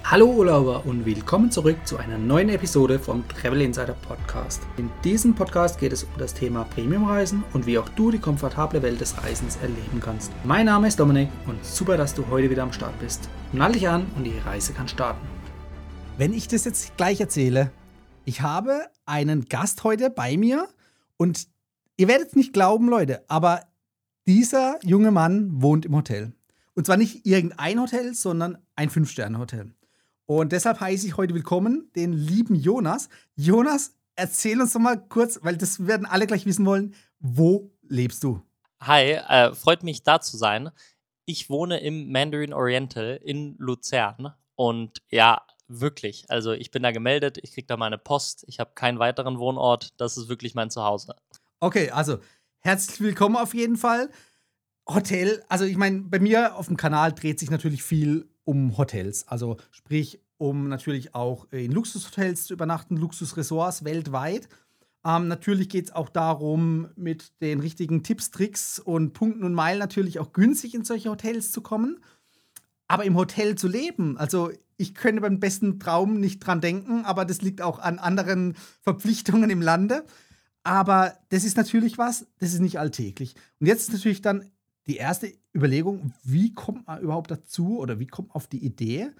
Hallo Urlauber und willkommen zurück zu einer neuen Episode vom Travel Insider Podcast. In diesem Podcast geht es um das Thema Premiumreisen und wie auch du die komfortable Welt des Reisens erleben kannst. Mein Name ist Dominik und super, dass du heute wieder am Start bist. Nall dich an und die Reise kann starten. Wenn ich das jetzt gleich erzähle, ich habe einen Gast heute bei mir und ihr werdet es nicht glauben, Leute, aber dieser junge Mann wohnt im Hotel. Und zwar nicht irgendein Hotel, sondern ein 5-Sterne-Hotel. Und deshalb heiße ich heute willkommen den lieben Jonas. Jonas, erzähl uns doch mal kurz, weil das werden alle gleich wissen wollen, wo lebst du? Hi, freut mich da zu sein. Ich wohne im Mandarin Oriental in Luzern und ja, wirklich, also ich bin da gemeldet, ich kriege da meine Post, ich habe keinen weiteren Wohnort, das ist wirklich mein Zuhause. Okay, also herzlich willkommen auf jeden Fall. Hotel, also ich meine, bei mir auf dem Kanal dreht sich natürlich viel um Hotels, also sprich um natürlich auch in Luxushotels zu übernachten, Luxusressorts weltweit. Natürlich geht es auch darum, mit den richtigen Tipps, Tricks und Punkten und Meilen natürlich auch günstig in solche Hotels zu kommen. Aber im Hotel zu leben, also ich könnte beim besten Traum nicht dran denken, aber das liegt auch an anderen Verpflichtungen im Lande. Aber das ist natürlich was, das ist nicht alltäglich. Und jetzt ist natürlich dann die erste Überlegung, wie kommt man überhaupt dazu oder wie kommt man auf die Idee,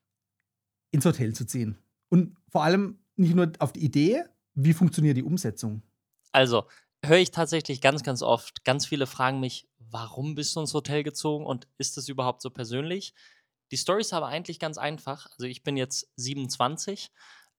ins Hotel zu ziehen? Und vor allem nicht nur auf die Idee, wie funktioniert die Umsetzung? Also, höre ich tatsächlich ganz, ganz oft. Ganz viele fragen mich, warum bist du ins Hotel gezogen und ist das überhaupt so persönlich? Die Story ist aber eigentlich ganz einfach. Also, ich bin jetzt 27.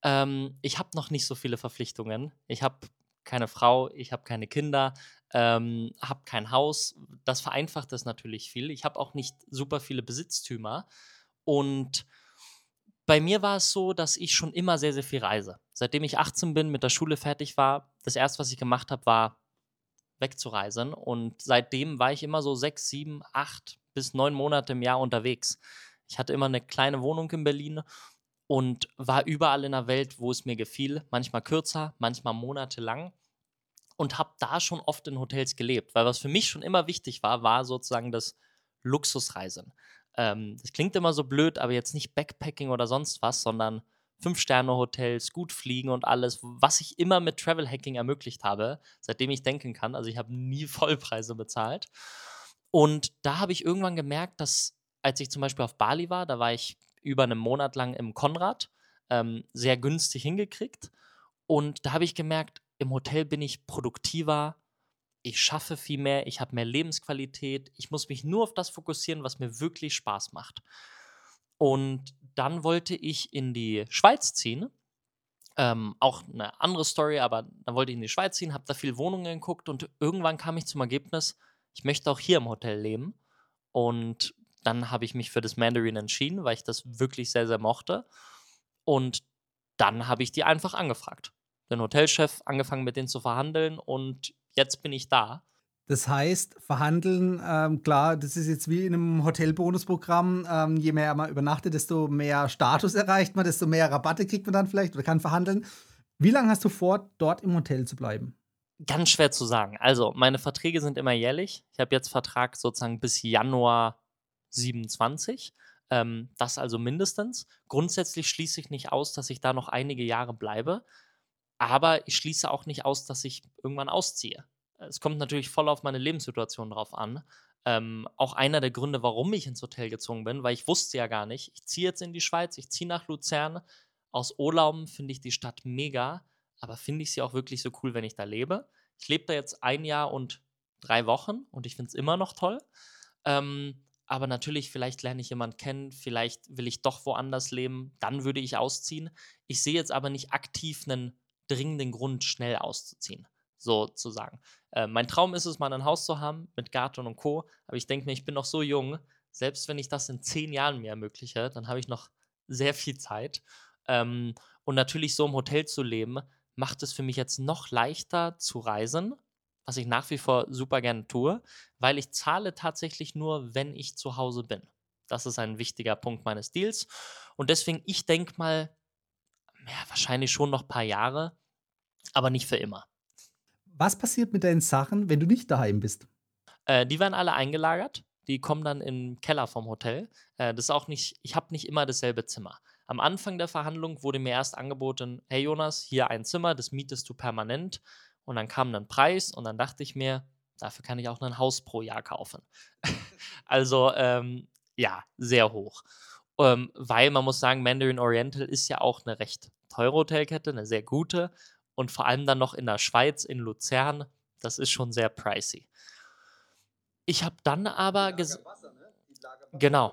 Ich habe noch nicht so viele Verpflichtungen. Ich habe keine Frau, ich habe keine Kinder, habe kein Haus. Das vereinfacht das natürlich viel. Ich habe auch nicht super viele Besitztümer. Und bei mir war es so, dass ich schon immer sehr, sehr viel reise. Seitdem ich 18 bin, mit der Schule fertig war, das erste, was ich gemacht habe, war wegzureisen. Und seitdem war ich immer so 6, 7, 8 bis 9 Monate im Jahr unterwegs. Ich hatte immer eine kleine Wohnung in Berlin und war überall in der Welt, wo es mir gefiel. Manchmal kürzer, manchmal monatelang. Und habe da schon oft in Hotels gelebt. Weil was für mich schon immer wichtig war, war sozusagen das Luxusreisen. Das klingt immer so blöd, aber jetzt nicht Backpacking oder sonst was, sondern 5-Sterne-Hotels, gut fliegen und alles, was ich immer mit Travel-Hacking ermöglicht habe, seitdem ich denken kann. Also ich habe nie Vollpreise bezahlt. Und da habe ich irgendwann gemerkt, dass, als ich zum Beispiel auf Bali war, da war ich über einen Monat lang im Konrad, sehr günstig hingekriegt. Und da habe ich gemerkt, im Hotel bin ich produktiver, ich schaffe viel mehr, ich habe mehr Lebensqualität, ich muss mich nur auf das fokussieren, was mir wirklich Spaß macht. Und dann wollte ich in die Schweiz ziehen. Auch eine andere Story, aber dann wollte ich in die Schweiz ziehen, habe da viele Wohnungen geguckt und irgendwann kam ich zum Ergebnis, ich möchte auch hier im Hotel leben. Und dann habe ich mich für das Mandarin entschieden, weil ich das wirklich sehr, sehr mochte. Und dann habe ich die einfach angefragt. Den Hotelchef angefangen mit denen zu verhandeln und jetzt bin ich da. Das heißt, verhandeln, klar, das ist jetzt wie in einem Hotelbonusprogramm. Je mehr man übernachtet, desto mehr Status erreicht man, desto mehr Rabatte kriegt man dann vielleicht oder kann verhandeln. Wie lange hast du vor, dort im Hotel zu bleiben? Ganz schwer zu sagen. Also, meine Verträge sind immer jährlich. Ich habe jetzt Vertrag sozusagen bis Januar 27. Das also mindestens. Grundsätzlich schließe ich nicht aus, dass ich da noch einige Jahre bleibe. Aber ich schließe auch nicht aus, dass ich irgendwann ausziehe. Es kommt natürlich voll auf meine Lebenssituation drauf an. Auch einer der Gründe, warum ich ins Hotel gezogen bin, weil ich wusste ja gar nicht, ich ziehe jetzt in die Schweiz, ich ziehe nach Luzern. Aus Urlauben finde ich die Stadt mega, aber finde ich sie auch wirklich so cool, wenn ich da lebe. Ich lebe da jetzt 1 Jahr und 3 Wochen und ich finde es immer noch toll. Aber natürlich, vielleicht lerne ich jemanden kennen, vielleicht will ich doch woanders leben, dann würde ich ausziehen. Ich sehe jetzt aber nicht aktiv einen dringenden Grund, schnell auszuziehen, sozusagen. Mein Traum ist es, mal ein Haus zu haben mit Garten und Co. Aber ich denke mir, ich bin noch so jung, selbst wenn ich das in 10 Jahren mir ermögliche, dann habe ich noch sehr viel Zeit. Und natürlich so im Hotel zu leben, macht es für mich jetzt noch leichter zu reisen, was ich nach wie vor super gerne tue, weil ich zahle tatsächlich nur, wenn ich zu Hause bin. Das ist ein wichtiger Punkt meines Deals. Und deswegen, ich denke mal, ja, wahrscheinlich schon noch ein paar Jahre, aber nicht für immer. Was passiert mit deinen Sachen, wenn du nicht daheim bist? Die werden alle eingelagert. Die kommen dann im Keller vom Hotel. Das ist auch nicht, ich habe nicht immer dasselbe Zimmer. Am Anfang der Verhandlung wurde mir erst angeboten, hey Jonas, hier ein Zimmer, das mietest du permanent. Und dann kam ein Preis und dann dachte ich mir, dafür kann ich auch ein Haus pro Jahr kaufen. Also, ja, sehr hoch. Weil man muss sagen, Mandarin Oriental ist ja auch eine recht teure Hotelkette, eine sehr gute. Und vor allem dann noch in der Schweiz, in Luzern, das ist schon sehr pricey. Ich habe dann aber genau,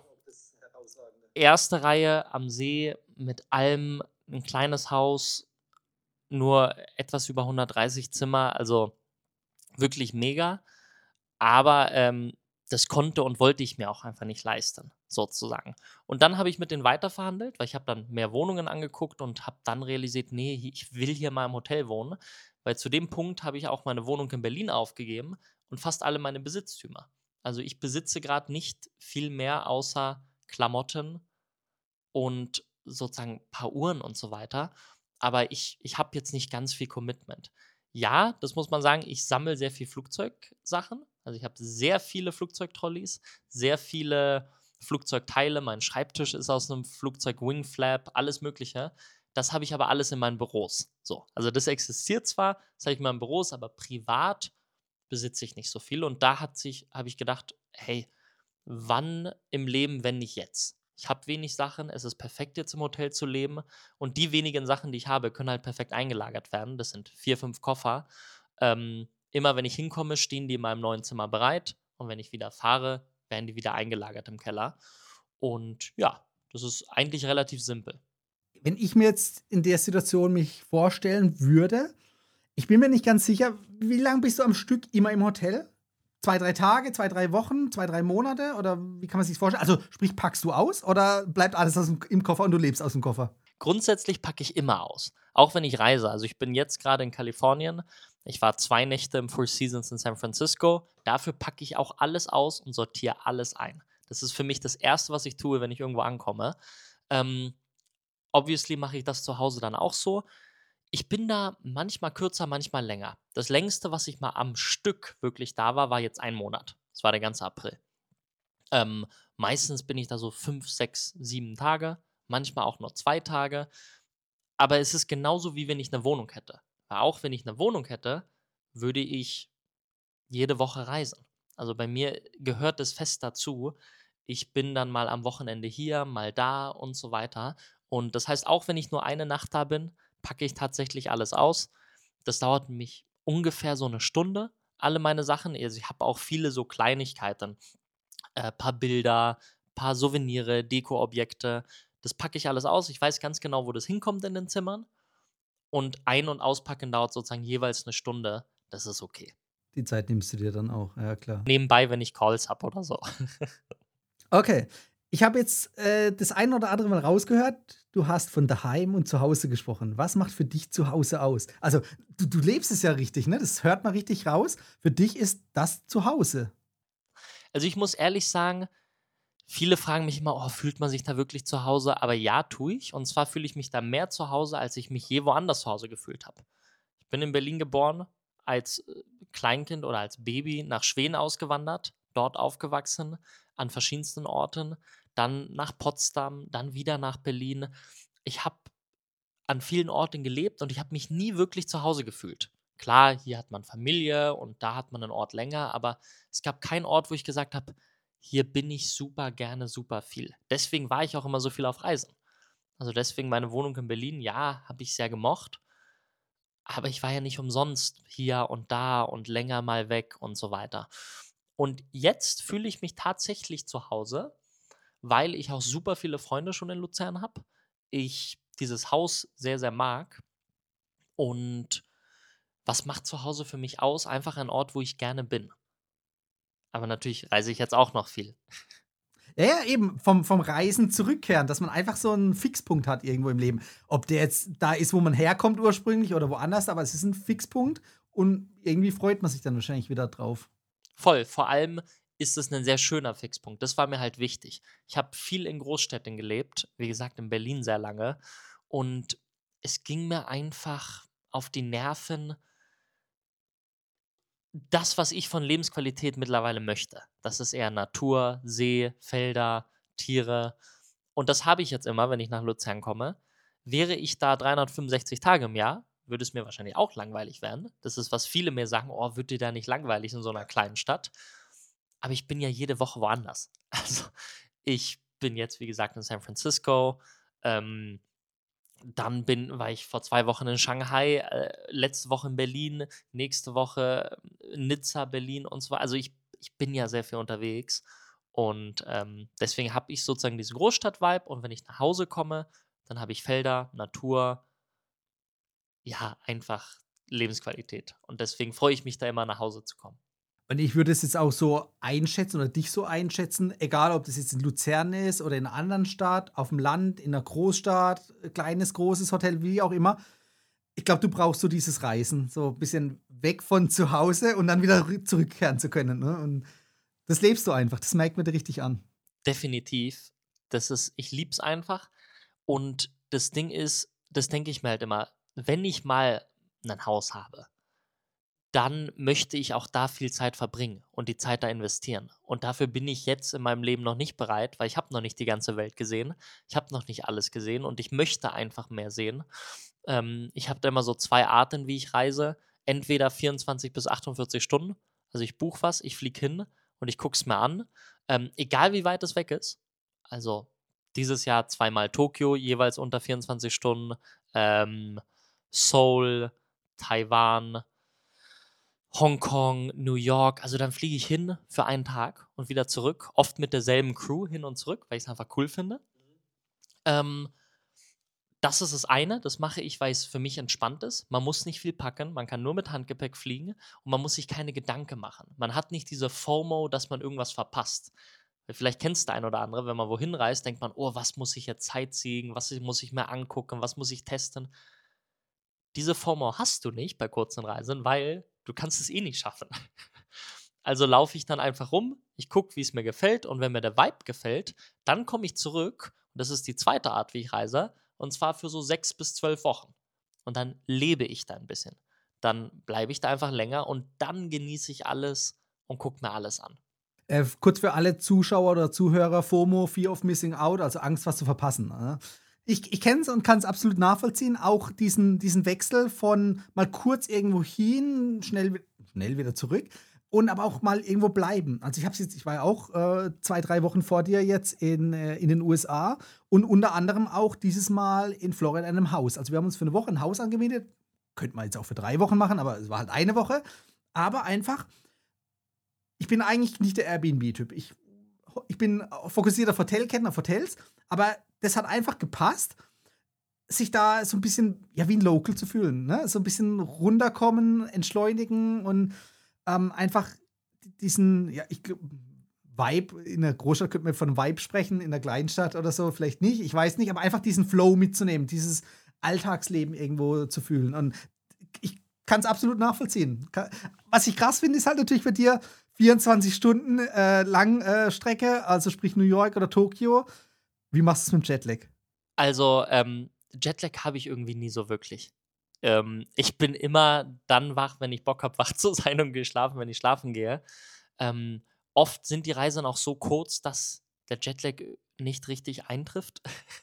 erste Reihe am See mit allem, ein kleines Haus, nur etwas über 130 Zimmer, also wirklich mega. Aber das konnte und wollte ich mir auch einfach nicht leisten, sozusagen. Und dann habe ich mit denen weiterverhandelt, weil ich habe dann mehr Wohnungen angeguckt und habe dann realisiert, nee, ich will hier mal im Hotel wohnen, weil zu dem Punkt habe ich auch meine Wohnung in Berlin aufgegeben und fast alle meine Besitztümer. Also ich besitze gerade nicht viel mehr außer Klamotten und sozusagen ein paar Uhren und so weiter. Aber ich habe jetzt nicht ganz viel Commitment. Ja, das muss man sagen, ich sammle sehr viel Flugzeugsachen. Also ich habe sehr viele Flugzeugtrolleys, sehr viele Flugzeugteile. Mein Schreibtisch ist aus einem Flugzeug Wingflap, alles Mögliche. Das habe ich aber alles in meinen Büros. So, also das existiert zwar, das habe ich in meinen Büros, aber privat besitze ich nicht so viel. Und da habe ich gedacht, hey, wann im Leben, wenn nicht jetzt? Ich habe wenig Sachen, es ist perfekt, jetzt im Hotel zu leben. Und die wenigen Sachen, die ich habe, können halt perfekt eingelagert werden. Das sind 4, 5 Koffer. Immer wenn ich hinkomme, stehen die in meinem neuen Zimmer bereit. Und wenn ich wieder fahre, werden die wieder eingelagert im Keller. Und ja, das ist eigentlich relativ simpel. Wenn ich mir jetzt in der Situation mich vorstellen würde, ich bin mir nicht ganz sicher, wie lange bist du am Stück immer im Hotel? 2, 3 Tage, 2, 3 Wochen, 2, 3 Monate? Oder wie kann man sich das vorstellen? Also, sprich, packst du aus oder bleibt alles im Koffer und du lebst aus dem Koffer? Grundsätzlich packe ich immer aus, auch wenn ich reise. Also ich bin jetzt gerade in Kalifornien. Ich war 2 Nächte im Four Seasons in San Francisco. Dafür packe ich auch alles aus und sortiere alles ein. Das ist für mich das Erste, was ich tue, wenn ich irgendwo ankomme. Ähm, Obviously mache ich das zu Hause dann auch so. Ich bin da manchmal kürzer, manchmal länger. Das längste, was ich mal am Stück wirklich da war, war jetzt 1 Monat. Das war der ganze April. Meistens bin ich da so 5, 6, 7 Tage, manchmal auch nur 2 Tage. Aber es ist genauso, wie wenn ich eine Wohnung hätte. Weil auch wenn ich eine Wohnung hätte, würde ich jede Woche reisen. Also bei mir gehört es fest dazu. Ich bin dann mal am Wochenende hier, mal da und so weiter. Und das heißt, auch wenn ich nur eine Nacht da bin, packe ich tatsächlich alles aus. Das dauert mich ungefähr so eine Stunde, alle meine Sachen. Also ich habe auch viele so Kleinigkeiten, paar Bilder, paar Souvenire, Dekoobjekte. Das packe ich alles aus. Ich weiß ganz genau, wo das hinkommt in den Zimmern. Und Ein- und Auspacken dauert sozusagen jeweils eine Stunde. Das ist okay. Die Zeit nimmst du dir dann auch, ja klar. Nebenbei, wenn ich Calls habe oder so. Okay. Ich habe jetzt das ein oder andere Mal rausgehört, du hast von daheim und zu Hause gesprochen. Was macht für dich zu Hause aus? Also, du lebst es ja richtig, ne? Das hört man richtig raus. Für dich ist das zu Hause. Also ich muss ehrlich sagen, viele fragen mich immer, oh, fühlt man sich da wirklich zu Hause? Aber ja, tue ich. Und zwar fühle ich mich da mehr zu Hause, als ich mich je woanders zu Hause gefühlt habe. Ich bin in Berlin geboren, als Kleinkind oder als Baby nach Schweden ausgewandert, dort aufgewachsen, an verschiedensten Orten, dann nach Potsdam, dann wieder nach Berlin. Ich habe an vielen Orten gelebt und ich habe mich nie wirklich zu Hause gefühlt. Klar, hier hat man Familie und da hat man einen Ort länger, aber es gab keinen Ort, wo ich gesagt habe, hier bin ich super gerne, super viel. Deswegen war ich auch immer so viel auf Reisen. Also deswegen meine Wohnung in Berlin, ja, habe ich sehr gemocht, aber ich war ja nicht umsonst hier und da und länger mal weg und so weiter. Und jetzt fühle ich mich tatsächlich zu Hause, weil ich auch super viele Freunde schon in Luzern habe. Ich dieses Haus sehr, sehr mag. Und was macht zu Hause für mich aus? Einfach ein Ort, wo ich gerne bin. Aber natürlich reise ich jetzt auch noch viel. Ja, ja, eben vom Reisen zurückkehren, dass man einfach so einen Fixpunkt hat irgendwo im Leben. Ob der jetzt da ist, wo man herkommt ursprünglich oder woanders, aber es ist ein Fixpunkt und irgendwie freut man sich dann wahrscheinlich wieder drauf. Voll. Vor allem ist es ein sehr schöner Fixpunkt. Das war mir halt wichtig. Ich habe viel in Großstädten gelebt, wie gesagt, in Berlin sehr lange. Und es ging mir einfach auf die Nerven, das, was ich von Lebensqualität mittlerweile möchte. Das ist eher Natur, See, Felder, Tiere. Und das habe ich jetzt immer, wenn ich nach Luzern komme. Wäre ich da 365 Tage im Jahr, würde es mir wahrscheinlich auch langweilig werden. Das ist, was viele mir sagen, oh, wird dir da nicht langweilig in so einer kleinen Stadt? Aber ich bin ja jede Woche woanders. Also ich bin jetzt, wie gesagt, in San Francisco. Dann war ich vor 2 Wochen in Shanghai, letzte Woche in Berlin, nächste Woche Nizza, Berlin und so weiter. Also ich bin ja sehr viel unterwegs und deswegen habe ich sozusagen diesen Großstadt-Vibe und wenn ich nach Hause komme, dann habe ich Felder, Natur, ja, einfach Lebensqualität. Und deswegen freue ich mich da immer, nach Hause zu kommen. Und ich würde es jetzt auch so einschätzen oder dich so einschätzen, egal ob das jetzt in Luzern ist oder in einer anderen Stadt, auf dem Land, in einer Großstadt, kleines, großes Hotel, wie auch immer. Ich glaube, du brauchst so dieses Reisen, so ein bisschen weg von zu Hause und dann wieder zurückkehren zu können. Ne? Und das lebst du einfach, das merkt man dir richtig an. Definitiv. Ich liebe es einfach. Und das Ding ist, das denke ich mir halt immer, wenn ich mal ein Haus habe, dann möchte ich auch da viel Zeit verbringen und die Zeit da investieren. Und dafür bin ich jetzt in meinem Leben noch nicht bereit, weil ich habe noch nicht die ganze Welt gesehen. Ich habe noch nicht alles gesehen und ich möchte einfach mehr sehen. Ich habe da immer so 2 Arten, wie ich reise. Entweder 24 bis 48 Stunden. Also ich buche was, ich fliege hin und ich gucke es mir an. Egal wie weit es weg ist. Also dieses Jahr 2-mal Tokio, jeweils unter 24 Stunden. Seoul, Taiwan, Hongkong, New York, also dann fliege ich hin für einen Tag und wieder zurück, oft mit derselben Crew hin und zurück, weil ich es einfach cool finde. Das ist das eine, das mache ich, weil es für mich entspannt ist. Man muss nicht viel packen, man kann nur mit Handgepäck fliegen und man muss sich keine Gedanken machen. Man hat nicht diese FOMO, dass man irgendwas verpasst. Vielleicht kennst du ein oder andere, wenn man wohin reist, denkt man, oh, was muss ich jetzt sightseeing, was muss ich mir angucken, was muss ich testen. Diese FOMO hast du nicht bei kurzen Reisen, weil du kannst es eh nicht schaffen. Also laufe ich dann einfach rum, ich gucke, wie es mir gefällt und wenn mir der Vibe gefällt, dann komme ich zurück und das ist die zweite Art, wie ich reise und zwar für so 6 bis 12 Wochen. Und dann lebe ich da ein bisschen. Dann bleibe ich da einfach länger und dann genieße ich alles und gucke mir alles an. Kurz für alle Zuschauer oder Zuhörer, FOMO, Fear of Missing Out, also Angst, was zu verpassen. Ne? Ich kenne es und kann es absolut nachvollziehen, auch diesen Wechsel von mal kurz irgendwo hin, schnell wieder zurück und aber auch mal irgendwo bleiben. Also ich war ja auch 2-3 Wochen vor dir jetzt in den USA und unter anderem auch dieses Mal in Florida in einem Haus. Also wir haben uns für eine Woche ein Haus angemietet, könnte man jetzt auch für 3 Wochen machen, aber es war halt eine Woche. Aber einfach, ich bin eigentlich nicht der Airbnb-Typ. Ich bin fokussiert auf Hotelketten, auf Hotels, aber das hat einfach gepasst, sich da so ein bisschen, ja, wie ein Local zu fühlen, ne? So ein bisschen runterkommen, entschleunigen und einfach diesen, ja, ich glaube, Vibe, in der Großstadt könnte man von Vibe sprechen, in der Kleinstadt oder so vielleicht nicht, ich weiß nicht, aber einfach diesen Flow mitzunehmen, dieses Alltagsleben irgendwo zu fühlen und ich kann es absolut nachvollziehen. Was ich krass finde, ist halt natürlich bei dir 24 Stunden Langstrecke, also sprich New York oder Tokio. Wie machst du es mit dem Jetlag? Also, Jetlag habe ich irgendwie nie so wirklich. Ich bin immer dann wach, wenn ich Bock habe, wach zu sein und geschlafen, wenn ich schlafen gehe. Oft sind die Reisen auch so kurz, dass der Jetlag nicht richtig eintrifft.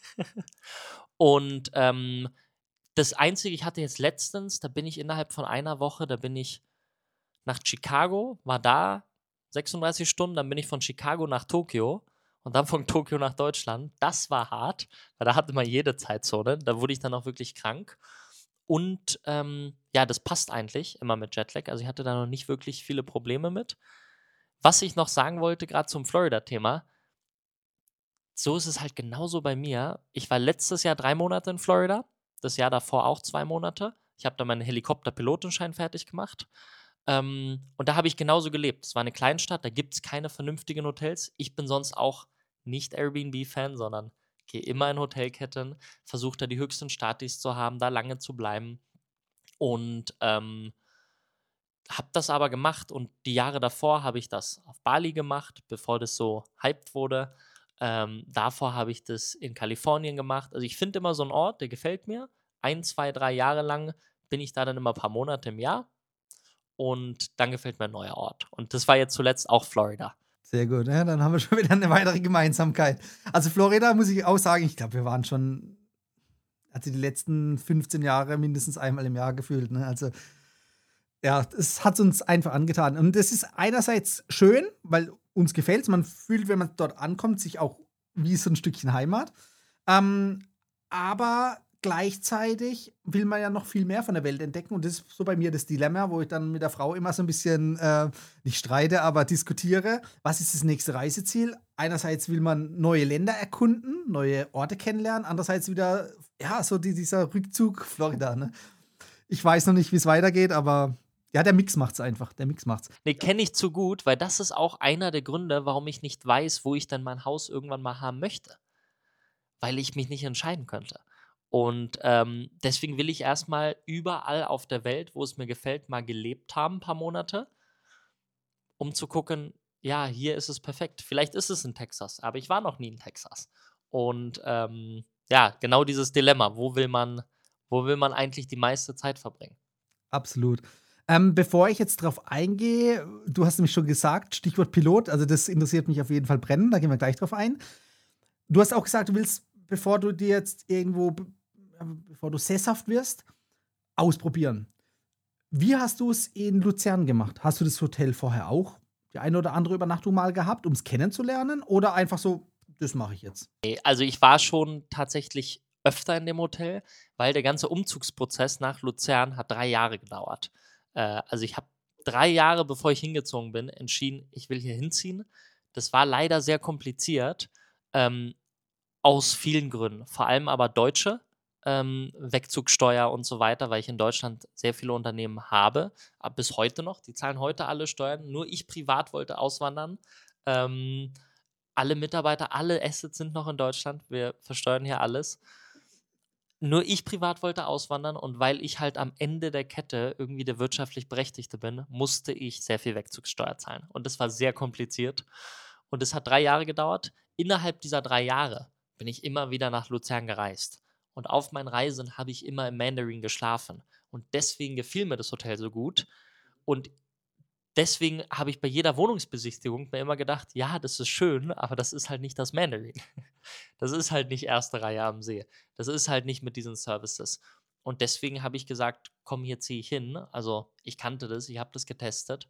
Und das Einzige, ich hatte jetzt letztens, da bin ich innerhalb von einer Woche, da bin ich nach Chicago, war da 36 Stunden, dann bin ich von Chicago nach Tokio und dann von Tokio nach Deutschland. Das war hart, weil da hatte man jede Zeitzone. Da wurde ich dann auch wirklich krank. Und ja, das passt eigentlich immer mit Jetlag. Also ich hatte da noch nicht wirklich viele Probleme mit. Was ich noch sagen wollte, gerade zum Florida-Thema, so ist es halt genauso bei mir. Ich war letztes Jahr 3 Monate in Florida, das Jahr davor auch 2 Monate. Ich habe da meinen Helikopter-Pilotenschein fertig gemacht. Und da habe ich genauso gelebt. Es war eine Kleinstadt, da gibt es keine vernünftigen Hotels. Ich bin sonst auch nicht Airbnb-Fan, sondern gehe immer in Hotelketten, versuche da die höchsten Statis zu haben, da lange zu bleiben. Und habe das aber gemacht und die Jahre davor habe ich das auf Bali gemacht, bevor das so hyped wurde. Davor habe ich das in Kalifornien gemacht. Also ich finde immer so einen Ort, der gefällt mir. 1, 2, 3 Jahre lang bin ich da dann immer ein paar Monate im Jahr. Und dann gefällt mir ein neuer Ort. Und das war jetzt zuletzt auch Florida. Sehr gut, ja, dann haben wir schon wieder eine weitere Gemeinsamkeit. Also Florida muss ich auch sagen, ich glaube, wir waren schon, also die letzten 15 Jahre mindestens einmal im Jahr gefühlt. Ne? Also ja, es hat uns einfach angetan. Und das ist einerseits schön, weil uns gefällt es. Man fühlt, wenn man dort ankommt, sich auch wie so ein Stückchen Heimat. Aber gleichzeitig will man ja noch viel mehr von der Welt entdecken. Und das ist so bei mir das Dilemma, wo ich dann mit der Frau immer so ein bisschen, nicht streite, aber diskutiere. Was ist das nächste Reiseziel? Einerseits will man neue Länder erkunden, neue Orte kennenlernen. Andererseits wieder, ja, so dieser Rückzug Florida. Ne? Ich weiß noch nicht, wie es weitergeht, aber ja, der Mix macht's einfach. Der Mix macht's. Nee, kenne ich zu gut, weil das ist auch einer der Gründe, warum ich nicht weiß, wo ich denn mein Haus irgendwann mal haben möchte. Weil ich mich nicht entscheiden könnte. Und deswegen will ich erstmal überall auf der Welt, wo es mir gefällt, mal gelebt haben, ein paar Monate, um zu gucken, ja, hier ist es perfekt. Vielleicht ist es in Texas, aber ich war noch nie in Texas. Und ja, genau dieses Dilemma, wo will man eigentlich die meiste Zeit verbringen? Absolut. Bevor ich jetzt drauf eingehe, du hast nämlich schon gesagt, Stichwort Pilot, also das interessiert mich auf jeden Fall brennend, da gehen wir gleich drauf ein. Du hast auch gesagt, du willst, bevor du dir jetzt irgendwo, bevor du sesshaft wirst, ausprobieren. Wie hast du es in Luzern gemacht? Hast du das Hotel vorher auch die eine oder andere Übernachtung mal gehabt, um es kennenzulernen? Oder einfach so, das mache ich jetzt? Also ich war schon tatsächlich öfter in dem Hotel, weil der ganze Umzugsprozess nach Luzern hat 3 Jahre gedauert. Also ich habe 3 Jahre, bevor ich hingezogen bin, entschieden, ich will hier hinziehen. Das war leider sehr kompliziert, aus vielen Gründen. Vor allem aber deutsche, Wegzugsteuer und so weiter, weil ich in Deutschland sehr viele Unternehmen habe, aber bis heute noch, die zahlen heute alle Steuern, nur ich privat wollte auswandern. Alle Mitarbeiter, alle Assets sind noch in Deutschland, wir versteuern hier alles. Nur ich privat wollte auswandern und weil ich halt am Ende der Kette irgendwie der wirtschaftlich Berechtigte bin, musste ich sehr viel Wegzugssteuer zahlen. Und das war sehr kompliziert. Und es hat 3 Jahre gedauert. Innerhalb dieser 3 Jahre bin ich immer wieder nach Luzern gereist. Und auf meinen Reisen habe ich immer im Mandarin geschlafen. Und deswegen gefiel mir das Hotel so gut. Und deswegen habe ich bei jeder Wohnungsbesichtigung mir immer gedacht, ja, das ist schön, aber das ist halt nicht das Mandarin. Das ist halt nicht erste Reihe am See. Das ist halt nicht mit diesen Services. Und deswegen habe ich gesagt, komm, hier ziehe ich hin. Also ich kannte das, ich habe das getestet.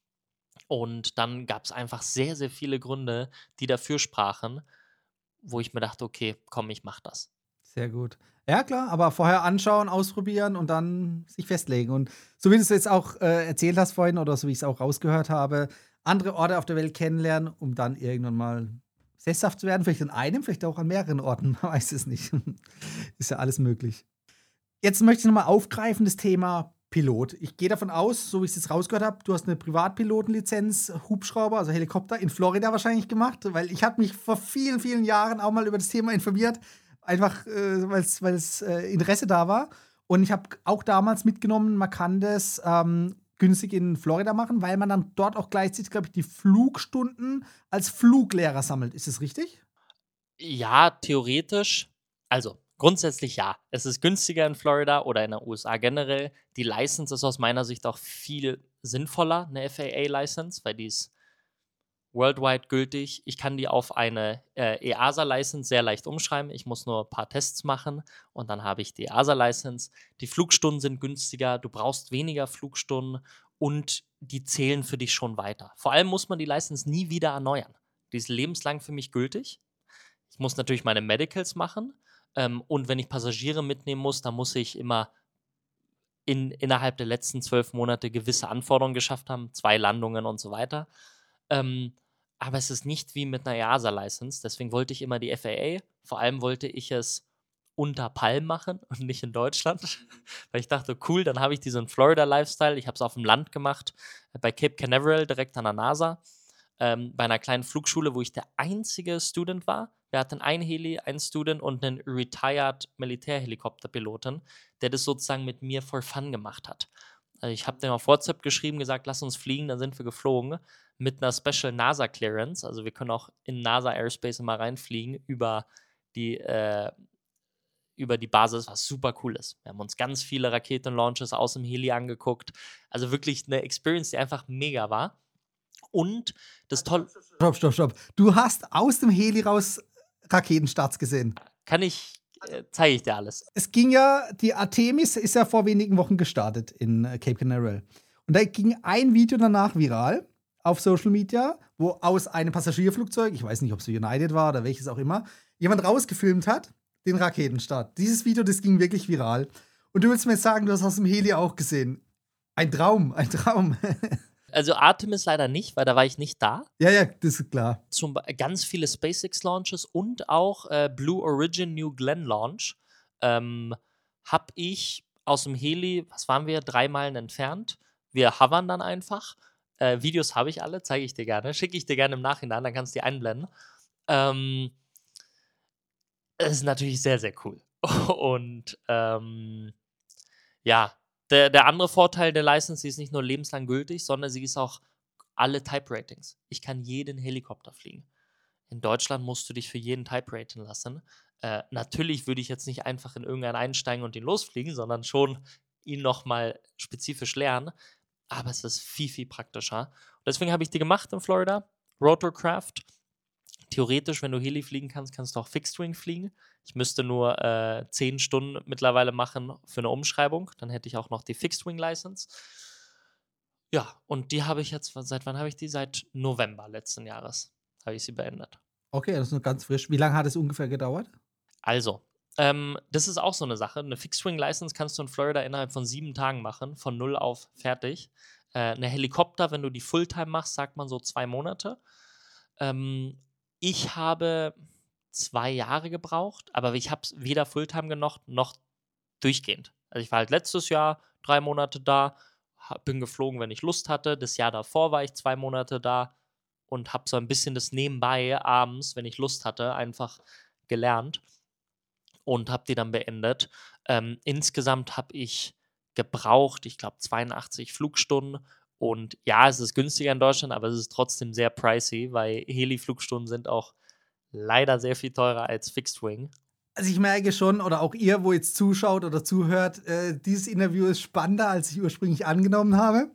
Und dann gab es einfach sehr, sehr viele Gründe, die dafür sprachen, wo ich mir dachte, okay, komm, ich mach das. Sehr gut. Ja, klar, aber vorher anschauen, ausprobieren und dann sich festlegen. Und so wie du es jetzt auch erzählt hast vorhin oder so wie ich es auch rausgehört habe, andere Orte auf der Welt kennenlernen, um dann irgendwann mal sesshaft zu werden. Vielleicht an einem, vielleicht auch an mehreren Orten. Man weiß es nicht. Ist ja alles möglich. Jetzt möchte ich nochmal aufgreifen, das Thema Pilot. Ich gehe davon aus, so wie ich es jetzt rausgehört habe, du hast eine Privatpilotenlizenz, Hubschrauber, also Helikopter, in Florida wahrscheinlich gemacht, weil ich habe mich vor vielen, vielen Jahren auch mal über das Thema informiert. Einfach, weil es Interesse da war. Und ich habe auch damals mitgenommen, man kann das günstig in Florida machen, weil man dann dort auch gleichzeitig, glaube ich, die Flugstunden als Fluglehrer sammelt. Ist das richtig? Ja, theoretisch. Also grundsätzlich ja. Es ist günstiger in Florida oder in den USA generell. Die License ist aus meiner Sicht auch viel sinnvoller, eine FAA-License, weil die ist worldwide gültig. Ich kann die auf eine EASA-License sehr leicht umschreiben. Ich muss nur ein paar Tests machen und dann habe ich die EASA-License. Die Flugstunden sind günstiger, du brauchst weniger Flugstunden und die zählen für dich schon weiter. Vor allem muss man die License nie wieder erneuern. Die ist lebenslang für mich gültig. Ich muss natürlich meine Medicals machen und wenn ich Passagiere mitnehmen muss, dann muss ich immer innerhalb der letzten 12 Monate gewisse Anforderungen geschafft haben, 2 Landungen und so weiter. Aber es ist nicht wie mit einer EASA-License, deswegen wollte ich immer die FAA. Vor allem wollte ich es unter Palm machen und nicht in Deutschland, weil ich dachte, cool, dann habe ich diesen Florida-Lifestyle. Ich habe es auf dem Land gemacht, bei Cape Canaveral, direkt an der NASA, bei einer kleinen Flugschule, wo ich der einzige Student war. Wir hatten ein Heli, einen Student und einen retired Militärhelikopterpiloten, der das sozusagen mit mir for fun gemacht hat. Also ich habe dem auf WhatsApp geschrieben, gesagt, lass uns fliegen, dann sind wir geflogen mit einer Special NASA Clearance. Also wir können auch in NASA Airspace immer reinfliegen über die Basis, was super cool ist. Wir haben uns ganz viele Raketenlaunches aus dem Heli angeguckt. Also wirklich eine Experience, die einfach mega war. Und das Tolle. Stopp. Du hast aus dem Heli raus Raketenstarts gesehen. Zeige ich dir alles. Es ging ja, die Artemis ist ja vor wenigen Wochen gestartet in Cape Canaveral. Und da ging ein Video danach viral auf Social Media, wo aus einem Passagierflugzeug, ich weiß nicht, ob es United war oder welches auch immer, jemand rausgefilmt hat, den Raketenstart. Dieses Video, das ging wirklich viral. Und du willst mir jetzt sagen, du hast aus dem Heli auch gesehen. Ein Traum. Also Artemis leider nicht, weil da war ich nicht da. Ja, das ist klar. Ganz viele SpaceX-Launches und auch Blue Origin New Glenn Launch habe ich aus dem Heli, was waren wir, 3 Meilen entfernt. Wir hovern dann einfach. Videos habe ich alle, zeige ich dir gerne. Schicke ich dir gerne im Nachhinein, dann kannst du die einblenden. Es ist natürlich sehr, sehr cool. Und ja, der andere Vorteil der License, sie ist nicht nur lebenslang gültig, sondern sie ist auch alle Type-Ratings. Ich kann jeden Helikopter fliegen. In Deutschland musst du dich für jeden Type raten lassen. Natürlich würde ich jetzt nicht einfach in irgendeinen einsteigen und ihn losfliegen, sondern schon ihn nochmal spezifisch lernen. Aber es ist viel, viel praktischer. Und deswegen habe ich die gemacht in Florida. Rotorcraft. Theoretisch, wenn du Heli fliegen kannst, kannst du auch Fixed Wing fliegen. Ich müsste nur 10 Stunden mittlerweile machen für eine Umschreibung. Dann hätte ich auch noch die Fixed Wing License. Ja, und die habe ich jetzt, seit wann habe ich die? Seit November letzten Jahres habe ich sie beendet. Okay, das ist noch ganz frisch. Wie lange hat es ungefähr gedauert? Also, das ist auch so eine Sache. Eine Fixed Wing License kannst du in Florida innerhalb von 7 Tagen machen, von 0 auf fertig. Eine Helikopter, wenn du die Fulltime machst, sagt man so 2 Monate. Ich habe 2 Jahre gebraucht, aber ich habe es weder Fulltime noch durchgehend. Also ich war halt letztes Jahr 3 Monate da, bin geflogen, wenn ich Lust hatte. Das Jahr davor war ich 2 Monate da und habe so ein bisschen das nebenbei abends, wenn ich Lust hatte, einfach gelernt und habe die dann beendet. Insgesamt habe ich gebraucht, ich glaube 82 Flugstunden. Und ja, es ist günstiger in Deutschland, aber es ist trotzdem sehr pricey, weil Heli-Flugstunden sind auch leider sehr viel teurer als Fixed Wing. Also ich merke schon, oder auch ihr, wo jetzt zuschaut oder zuhört, dieses Interview ist spannender, als ich ursprünglich angenommen habe.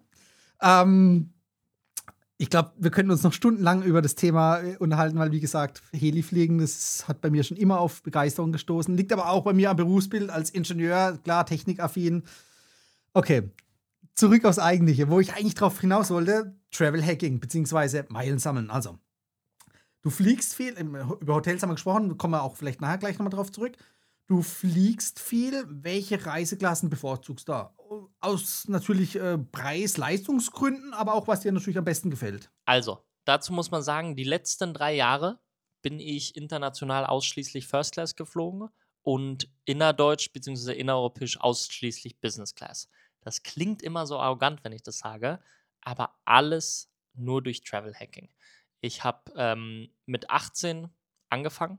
Ich glaube, wir könnten uns noch stundenlang über das Thema unterhalten, weil, wie gesagt, Helifliegen, das hat bei mir schon immer auf Begeisterung gestoßen. Liegt aber auch bei mir am Berufsbild als Ingenieur, klar, technikaffin. Okay, zurück aufs Eigentliche, wo ich eigentlich drauf hinaus wollte, Travel Hacking, beziehungsweise Meilen sammeln. Also, du fliegst viel, über Hotels haben wir gesprochen, kommen wir auch vielleicht nachher gleich nochmal drauf zurück. Du fliegst viel, welche Reiseklassen bevorzugst du da? Aus natürlich Preis-Leistungsgründen, aber auch, was dir natürlich am besten gefällt. Also, dazu muss man sagen, die letzten 3 Jahre bin ich international ausschließlich First Class geflogen und innerdeutsch bzw. innereuropäisch ausschließlich Business Class. Das klingt immer so arrogant, wenn ich das sage, aber alles nur durch Travel Hacking. Ich habe mit 18 angefangen.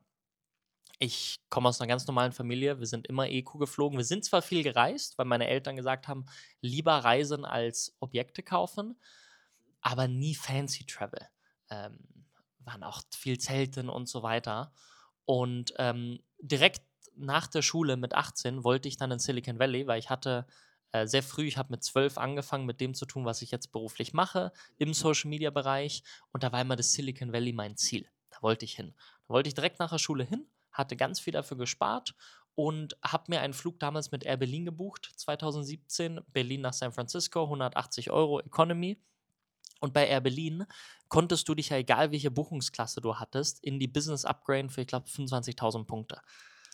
Ich komme aus einer ganz normalen Familie. Wir sind immer EQ geflogen. Wir sind zwar viel gereist, weil meine Eltern gesagt haben, lieber reisen als Objekte kaufen, aber nie Fancy Travel. Waren auch viel Zelten und so weiter. Und direkt nach der Schule mit 18 wollte ich dann in Silicon Valley, weil ich hatte sehr früh, ich habe mit 12 angefangen, mit dem zu tun, was ich jetzt beruflich mache, im Social-Media-Bereich. Und da war immer das Silicon Valley mein Ziel. Da wollte ich hin. Da wollte ich direkt nach der Schule hin, hatte ganz viel dafür gespart und habe mir einen Flug damals mit Air Berlin gebucht, 2017, Berlin nach San Francisco, 180 € Economy. Und bei Air Berlin konntest du dich ja, egal welche Buchungsklasse du hattest, in die Business upgraden für, ich glaube, 25.000 Punkte.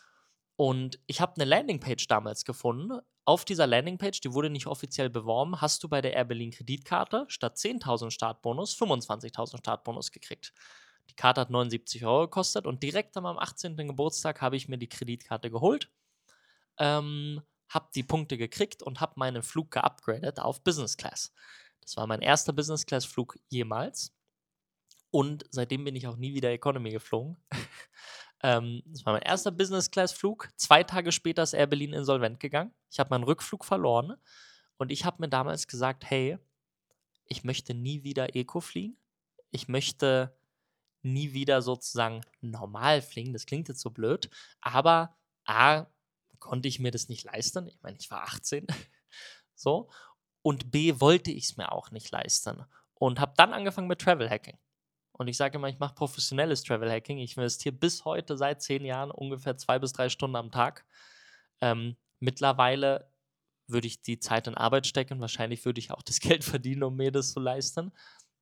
Und ich habe eine Landingpage damals gefunden. Auf dieser Landingpage, die wurde nicht offiziell beworben, hast du bei der Air Berlin Kreditkarte statt 10.000 Startbonus 25.000 Startbonus gekriegt. Die Karte hat 79 € gekostet und direkt an meinem 18. Geburtstag habe ich mir die Kreditkarte geholt, habe die Punkte gekriegt und habe meinen Flug geupgradet auf Business Class. Das war mein erster Business Class Flug jemals und seitdem bin ich auch nie wieder Economy geflogen. Das war mein erster Business Class Flug. 2 Tage später ist Air Berlin insolvent gegangen. Ich habe meinen Rückflug verloren und ich habe mir damals gesagt, hey, ich möchte nie wieder Eco fliegen. Ich möchte nie wieder sozusagen normal fliegen. Das klingt jetzt so blöd, aber A, konnte ich mir das nicht leisten. Ich meine, ich war 18. So. Und B, wollte ich es mir auch nicht leisten. und habe dann angefangen mit Travel Hacking. Und ich sage immer, ich mache professionelles Travel Hacking. Ich investiere bis heute seit 10 Jahren ungefähr 2 bis 3 Stunden am Tag. Mittlerweile würde ich die Zeit in Arbeit stecken. Wahrscheinlich würde ich auch das Geld verdienen, um mir das zu leisten.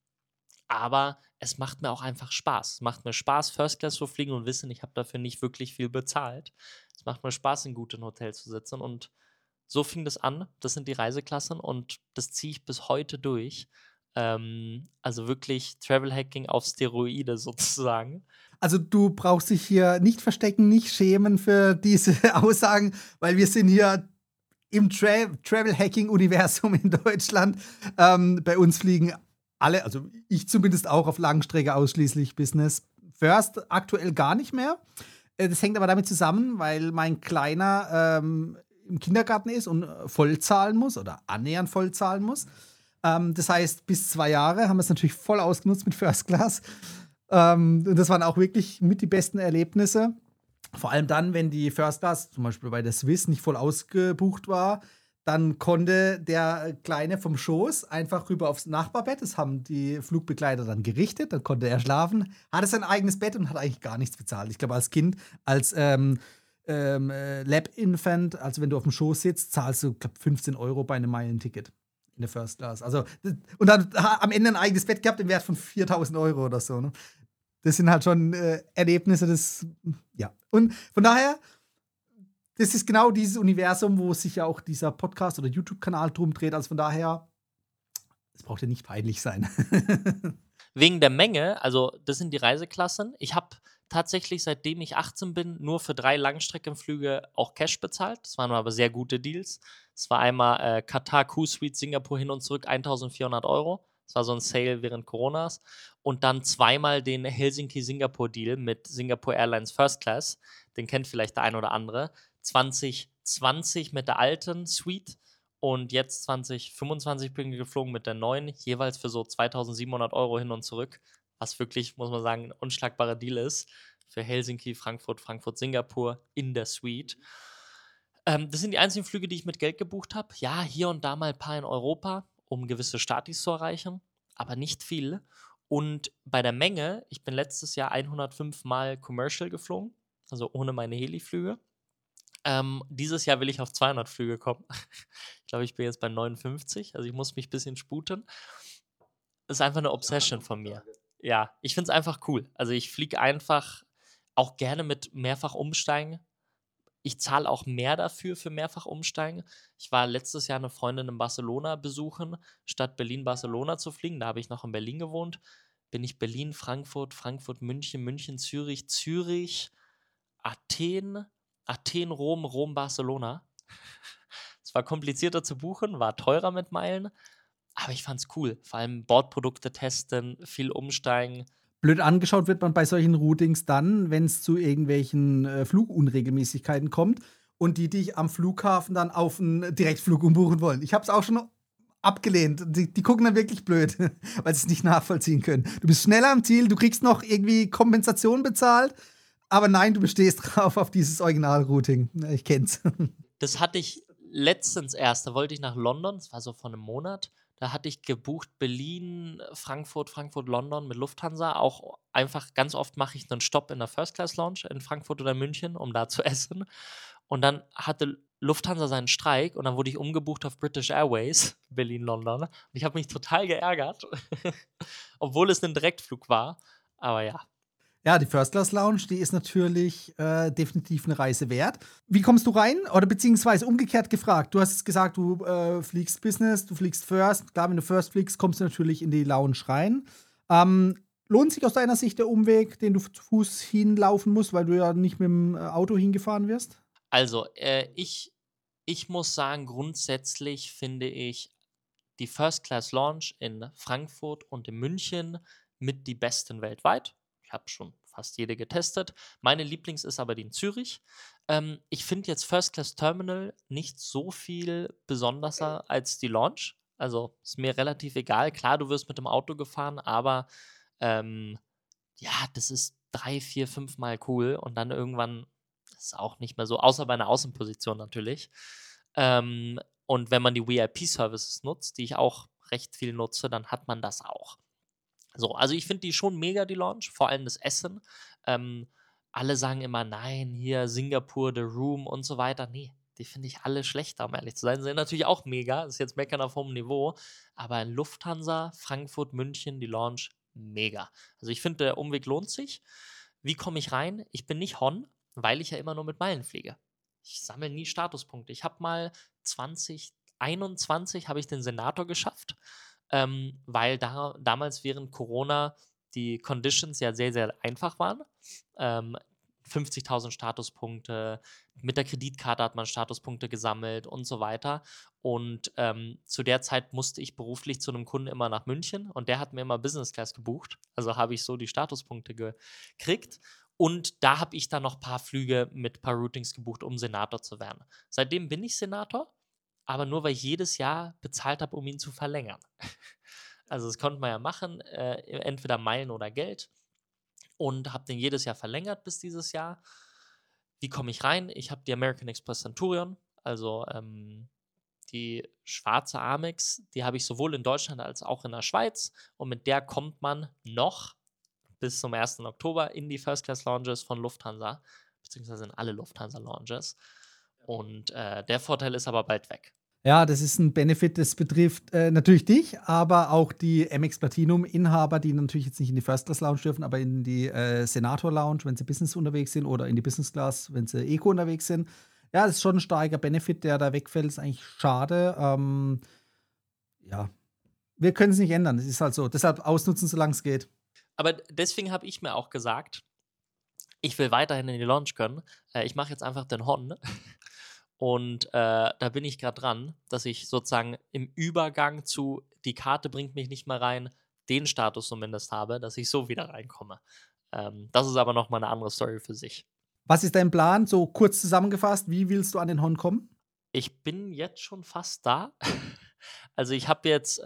Aber es macht mir auch einfach Spaß. Es macht mir Spaß, First Class zu fliegen und wissen, ich habe dafür nicht wirklich viel bezahlt. Es macht mir Spaß, in guten Hotels zu sitzen. Und so fing das an. Das sind die Reiseklassen und das ziehe ich bis heute durch. Also wirklich Travel Hacking auf Steroide sozusagen. Also du brauchst dich hier nicht verstecken, nicht schämen für diese Aussagen, weil wir sind hier im Travel-Hacking-Universum in Deutschland. Bei uns fliegen alle, also ich zumindest auch auf Langstrecke ausschließlich Business First, aktuell gar nicht mehr. Das hängt aber damit zusammen, weil mein Kleiner im Kindergarten ist und voll zahlen muss oder annähernd voll zahlen muss. Das heißt, bis 2 Jahre haben wir es natürlich voll ausgenutzt mit First Class. Und das waren auch wirklich mit die besten Erlebnisse. Vor allem dann, wenn die First Class, zum Beispiel bei der Swiss, nicht voll ausgebucht war, dann konnte der Kleine vom Schoß einfach rüber aufs Nachbarbett. Das haben die Flugbegleiter dann gerichtet. Dann konnte er schlafen, hatte sein eigenes Bett und hat eigentlich gar nichts bezahlt. Ich glaube, als Kind, als Lab-Infant, also wenn du auf dem Schoß sitzt, zahlst du, glaube 15 € bei einem Meilenticket in der First Class. Also, und dann am Ende ein eigenes Bett gehabt im Wert von 4.000 € oder so. Ne? Das sind halt schon Erlebnisse, ja. Und von daher, das ist genau dieses Universum, wo sich ja auch dieser Podcast oder YouTube-Kanal drum dreht. Also von daher, es braucht ja nicht peinlich sein. Wegen der Menge, also das sind die Reiseklassen. Ich habe tatsächlich, seitdem ich 18 bin, nur für 3 Langstreckenflüge auch Cash bezahlt. Das waren aber sehr gute Deals. Es war einmal Katar, Q-Suite, Singapur hin und zurück, 1.400 €. Das war so ein Sale während Coronas. Und dann zweimal den Helsinki-Singapur-Deal mit Singapore Airlines First Class. Den kennt vielleicht der ein oder andere. 2020 mit der alten Suite und jetzt 2025 bin ich geflogen mit der neuen, jeweils für so 2.700 € hin und zurück, was wirklich, muss man sagen, ein unschlagbarer Deal ist für Helsinki, Frankfurt, Singapur in der Suite. Das sind die einzigen Flüge, die ich mit Geld gebucht habe. Ja, hier und da mal ein paar in Europa, um gewisse Statis zu erreichen, aber nicht viel. Und bei der Menge, ich bin letztes Jahr 105 Mal Commercial geflogen, also ohne meine Heli-Flüge. Dieses Jahr will ich auf 200 Flüge kommen. Ich glaube, ich bin jetzt bei 59, also ich muss mich ein bisschen sputen. Das ist einfach eine Obsession von mir. Ja, ich finde es einfach cool. Also ich fliege einfach auch gerne mit mehrfach umsteigen. Ich zahle auch mehr dafür, für mehrfach umsteigen. Ich war letztes Jahr eine Freundin in Barcelona besuchen, statt Berlin-Barcelona zu fliegen. Da habe ich noch in Berlin gewohnt. Bin ich Berlin, Frankfurt, München, München, Zürich, Athen, Rom, Barcelona. Es war komplizierter zu buchen, war teurer mit Meilen, aber ich fand's cool. Vor allem Bordprodukte testen, viel umsteigen. Blöd angeschaut wird man bei solchen Routings dann, wenn es zu irgendwelchen Flugunregelmäßigkeiten kommt und die dich am Flughafen dann auf einen Direktflug umbuchen wollen. Ich habe es auch schon abgelehnt. Die gucken dann wirklich blöd, weil sie es nicht nachvollziehen können. Du bist schneller am Ziel, du kriegst noch irgendwie Kompensation bezahlt, aber nein, du bestehst drauf auf dieses Original-Routing. Ich kenn's. Das hatte ich letztens erst, da wollte ich nach London, das war so vor einem Monat. Da hatte ich gebucht Berlin, Frankfurt, London mit Lufthansa. Auch einfach ganz oft mache ich einen Stopp in der First-Class-Lounge in Frankfurt oder München, um da zu essen. Und dann hatte Lufthansa seinen Streik und dann wurde ich umgebucht auf British Airways, Berlin, London. Und ich habe mich total geärgert, obwohl es ein Direktflug war. Aber ja. Ja, die First-Class-Lounge, die ist natürlich definitiv eine Reise wert. Wie kommst du rein? Oder beziehungsweise umgekehrt gefragt. Du hast gesagt, du fliegst Business, du fliegst First. Klar, wenn du First fliegst, kommst du natürlich in die Lounge rein. Lohnt sich aus deiner Sicht der Umweg, den du zu Fuß hinlaufen musst, weil du ja nicht mit dem Auto hingefahren wirst? Also, ich muss sagen, grundsätzlich finde ich die First-Class-Lounge in Frankfurt und in München mit die besten weltweit. Ich habe schon fast jede getestet. Meine Lieblings ist aber die in Zürich. Ich finde jetzt First Class Terminal nicht so viel besonderer als die Lounge. Also ist mir relativ egal. Klar, du wirst mit dem Auto gefahren, aber ja, das ist 3, 4, 5 Mal cool und dann irgendwann ist es auch nicht mehr so, außer bei einer Außenposition natürlich. Und wenn man die VIP-Services nutzt, die ich auch recht viel nutze, dann hat man das auch. So, also ich finde die schon mega, die Lounge, vor allem das Essen. Alle sagen immer, nein, hier Singapur, The Room und so weiter. Nee, die finde ich alle schlechter, um ehrlich zu sein. Sind natürlich auch mega, das ist jetzt Meckern auf hohem Niveau, aber in Lufthansa, Frankfurt, München, die Lounge, mega. Also ich finde, der Umweg lohnt sich. Wie komme ich rein? Ich bin nicht Hon, weil ich ja immer nur mit Meilen fliege. Ich sammle nie Statuspunkte. Ich habe mal 2021 habe ich den Senator geschafft, weil damals während Corona die Conditions ja sehr, sehr einfach waren. 50.000 Statuspunkte, mit der Kreditkarte hat man Statuspunkte gesammelt und so weiter. Und zu der Zeit musste ich beruflich zu einem Kunden immer nach München und der hat mir immer Business Class gebucht. Also habe ich so die Statuspunkte gekriegt. Und da habe ich dann noch ein paar Flüge mit ein paar Routings gebucht, um Senator zu werden. Seitdem bin ich Senator, aber nur weil ich jedes Jahr bezahlt habe, um ihn zu verlängern. Also das konnte man ja machen, entweder Meilen oder Geld. Und habe den jedes Jahr verlängert bis dieses Jahr. Wie komme ich rein? Ich habe die American Express Centurion, also die schwarze Amex, die habe ich sowohl in Deutschland als auch in der Schweiz. Und mit der kommt man noch bis zum 1. Oktober in die First-Class-Lounges von Lufthansa, beziehungsweise in alle Lufthansa-Lounges. Und der Vorteil ist aber bald weg. Ja, das ist ein Benefit, das betrifft natürlich dich, aber auch die Amex Platinum-Inhaber, die natürlich jetzt nicht in die First-Class-Lounge dürfen, aber in die Senator-Lounge, wenn sie Business unterwegs sind, oder in die Business-Class, wenn sie Eco unterwegs sind. Ja, das ist schon ein starker Benefit, der da wegfällt. Ist eigentlich schade. Ja, wir können es nicht ändern. Es ist halt so. Deshalb ausnutzen, solange es geht. Aber deswegen habe ich mir auch gesagt, ich will weiterhin in die Lounge können. Ich mache jetzt einfach den Hon. Und da bin ich gerade dran, dass ich sozusagen im Übergang zu die Karte bringt mich nicht mehr rein, den Status zumindest habe, dass ich so wieder reinkomme. Das ist aber nochmal eine andere Story für sich. Was ist dein Plan? So kurz zusammengefasst, wie willst du an den Hon kommen? Ich bin jetzt schon fast da. Also ich habe jetzt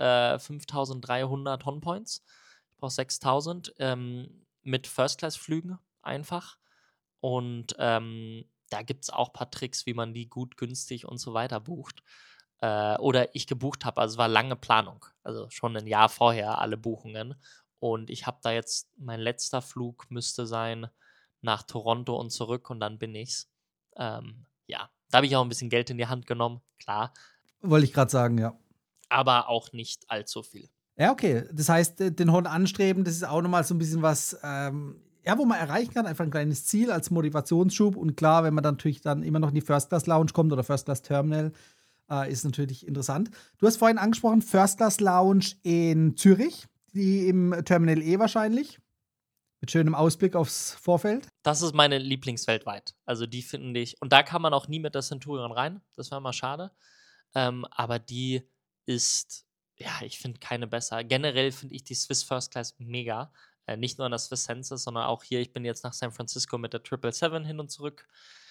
5.300 Hon-Points. Ich brauche 6.000 mit First-Class-Flügen einfach. Und da gibt es auch ein paar Tricks, wie man die gut, günstig und so weiter bucht. Oder ich gebucht habe. Also es war lange Planung. Also schon ein Jahr vorher alle Buchungen. Und ich habe da jetzt, mein letzter Flug müsste sein nach Toronto und zurück und dann bin ich's. Ja, da habe ich auch ein bisschen Geld in die Hand genommen, klar. Wollte ich gerade sagen, ja. Aber auch nicht allzu viel. Ja, okay. Das heißt, den Hon anstreben, das ist auch nochmal so ein bisschen was, ja, wo man erreichen kann, einfach ein kleines Ziel als Motivationsschub. Und klar, wenn man dann natürlich dann immer noch in die First-Class-Lounge kommt oder First-Class-Terminal, ist natürlich interessant. Du hast vorhin angesprochen, First-Class-Lounge in Zürich, die im Terminal E wahrscheinlich, mit schönem Ausblick aufs Vorfeld. Das ist meine Lieblings weltweit. Also die finde ich, und da kann man auch nie mit der Centurion rein, das wäre mal schade. Aber die ist, ja, ich finde keine besser. Generell finde ich die Swiss First Class mega. Nicht nur an der Swiss Senses, sondern auch hier, ich bin jetzt nach San Francisco mit der 777 hin und zurück.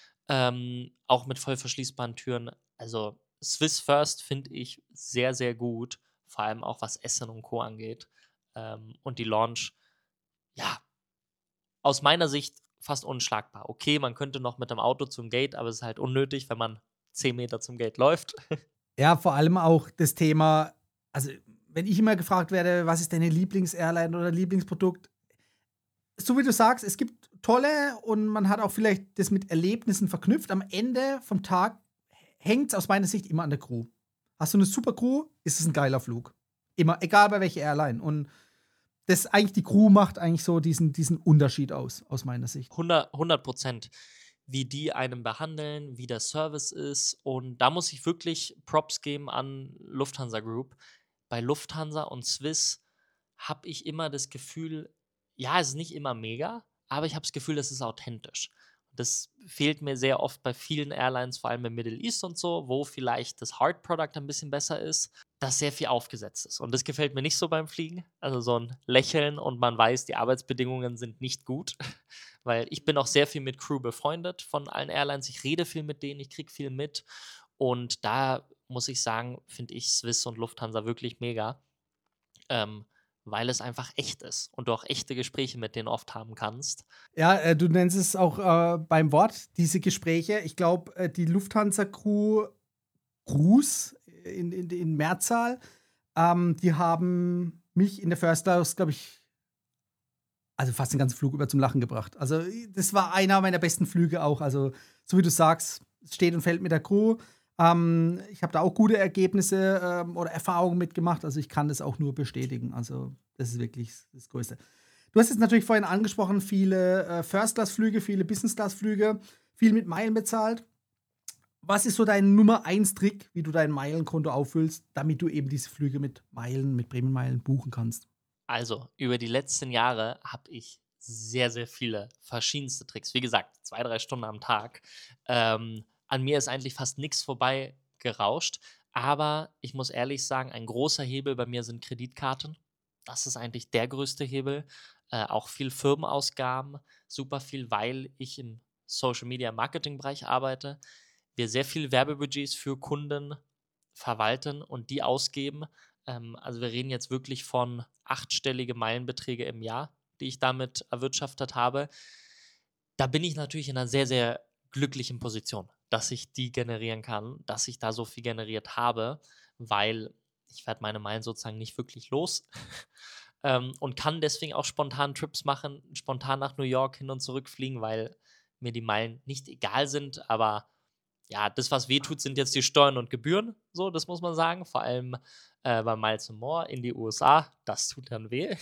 Auch mit voll verschließbaren Türen. Also Swiss First finde ich sehr, sehr gut. Vor allem auch was Essen und Co. angeht. Und die Lounge, ja, aus meiner Sicht fast unschlagbar. Okay, man könnte noch mit dem Auto zum Gate, aber es ist halt unnötig, wenn man 10 Meter zum Gate läuft. Ja, vor allem auch das Thema, also wenn ich immer gefragt werde, was ist deine Lieblings-Airline oder Lieblingsprodukt, so wie du sagst, es gibt tolle und man hat auch vielleicht das mit Erlebnissen verknüpft. Am Ende vom Tag hängt es aus meiner Sicht immer an der Crew. Hast du eine super Crew, ist es ein geiler Flug. Immer, egal bei welcher Airline. Und das eigentlich die Crew macht eigentlich so diesen Unterschied aus meiner Sicht. 100%. Wie die einem behandeln, wie der Service ist. Und da muss ich wirklich Props geben an Lufthansa Group. Bei Lufthansa und Swiss habe ich immer das Gefühl, ja, es ist nicht immer mega, aber ich habe das Gefühl, das ist authentisch. Das fehlt mir sehr oft bei vielen Airlines, vor allem im Middle East und so, wo vielleicht das Hard Product ein bisschen besser ist, dass sehr viel aufgesetzt ist. Und das gefällt mir nicht so beim Fliegen. Also so ein Lächeln und man weiß, die Arbeitsbedingungen sind nicht gut. Weil ich bin auch sehr viel mit Crew befreundet von allen Airlines. Ich rede viel mit denen, ich kriege viel mit. Und da muss ich sagen, finde ich Swiss und Lufthansa wirklich mega. Weil es einfach echt ist und du auch echte Gespräche mit denen oft haben kannst. Ja, du nennst es auch beim Wort, diese Gespräche. Ich glaube, die Lufthansa-Crews in Mehrzahl Die haben mich in der First Class, glaube ich, also fast den ganzen Flug über zum Lachen gebracht. Also das war einer meiner besten Flüge auch. Also so wie du sagst, es steht und fällt mit der Crew. Ich habe da auch gute Ergebnisse oder Erfahrungen mitgemacht. Also ich kann das auch nur bestätigen. Also das ist wirklich das Größte. Du hast jetzt natürlich vorhin angesprochen, viele First-Class-Flüge, viele Business-Class-Flüge, viel mit Meilen bezahlt. Was ist so dein Nummer 1 Trick, wie du dein Meilenkonto auffüllst, damit du eben diese Flüge mit Meilen, mit Prämienmeilen buchen kannst? Also, über die letzten Jahre habe ich sehr, sehr viele verschiedenste Tricks. Wie gesagt, 2, 3 Stunden am Tag. An mir ist eigentlich fast nichts vorbei gerauscht. Aber ich muss ehrlich sagen, ein großer Hebel bei mir sind Kreditkarten. Das ist eigentlich der größte Hebel. Auch viel Firmenausgaben, super viel, weil ich im Social-Media-Marketing-Bereich arbeite. Wir sehr viel Werbebudgets für Kunden verwalten und die ausgeben. Also wir reden jetzt wirklich von 8-stellige Meilenbeträge im Jahr, die ich damit erwirtschaftet habe. Da bin ich natürlich in einer sehr, sehr glücklichen Position, dass ich die generieren kann, dass ich da so viel generiert habe, weil ich werde meine Meilen sozusagen nicht wirklich los und kann deswegen auch spontan Trips machen, spontan nach New York hin und zurück fliegen, weil mir die Meilen nicht egal sind, aber ja, das, was wehtut, sind jetzt die Steuern und Gebühren, so, das muss man sagen, vor allem bei Miles & More in die USA, das tut dann weh.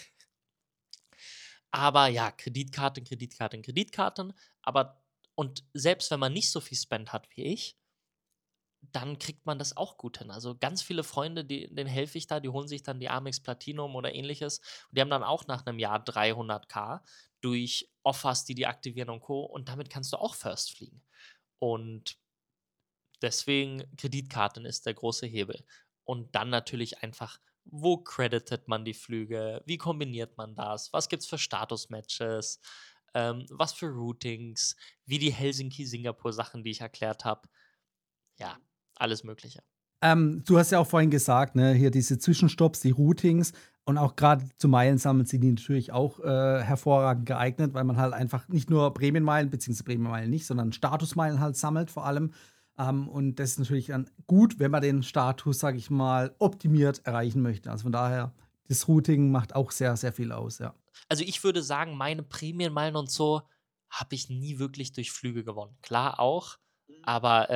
Aber ja, Kreditkarten, aber und selbst wenn man nicht so viel Spend hat wie ich, dann kriegt man das auch gut hin. Also ganz viele Freunde, denen helfe ich da, die holen sich dann die Amex Platinum oder ähnliches und die haben dann auch nach einem Jahr 300.000 durch Offers, die aktivieren und Co. Und damit kannst du auch First fliegen. Und deswegen Kreditkarten ist der große Hebel. Und dann natürlich einfach, wo creditet man die Flüge? Wie kombiniert man das? Was gibt es für Status-Matches? Was für Routings? Wie die Helsinki-Singapur-Sachen, die ich erklärt habe. Ja, alles Mögliche. Du hast ja auch vorhin gesagt, ne, hier diese Zwischenstopps, die Routings und auch gerade zu Meilen sammeln sind die natürlich auch hervorragend geeignet, weil man halt einfach nicht nur Prämienmeilen, beziehungsweise Prämienmeilen nicht, sondern Statusmeilen halt sammelt vor allem. Und das ist natürlich dann gut, wenn man den Status, sage ich mal, optimiert erreichen möchte. Also von daher, das Routing macht auch sehr, sehr viel aus, ja. Also ich würde sagen, meine Prämienmeilen und so habe ich nie wirklich durch Flüge gewonnen. Klar auch, aber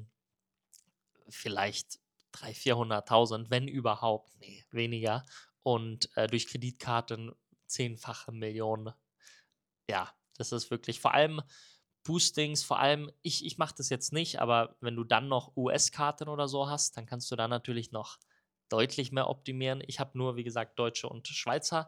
vielleicht 300.000, 400.000, wenn überhaupt, nee, weniger. Und durch Kreditkarten 10-fache Millionen. Ja, das ist wirklich, vor allem Boostings, vor allem, ich mache das jetzt nicht, aber wenn du dann noch US-Karten oder so hast, dann kannst du da natürlich noch deutlich mehr optimieren. Ich habe nur, wie gesagt, Deutsche und Schweizer,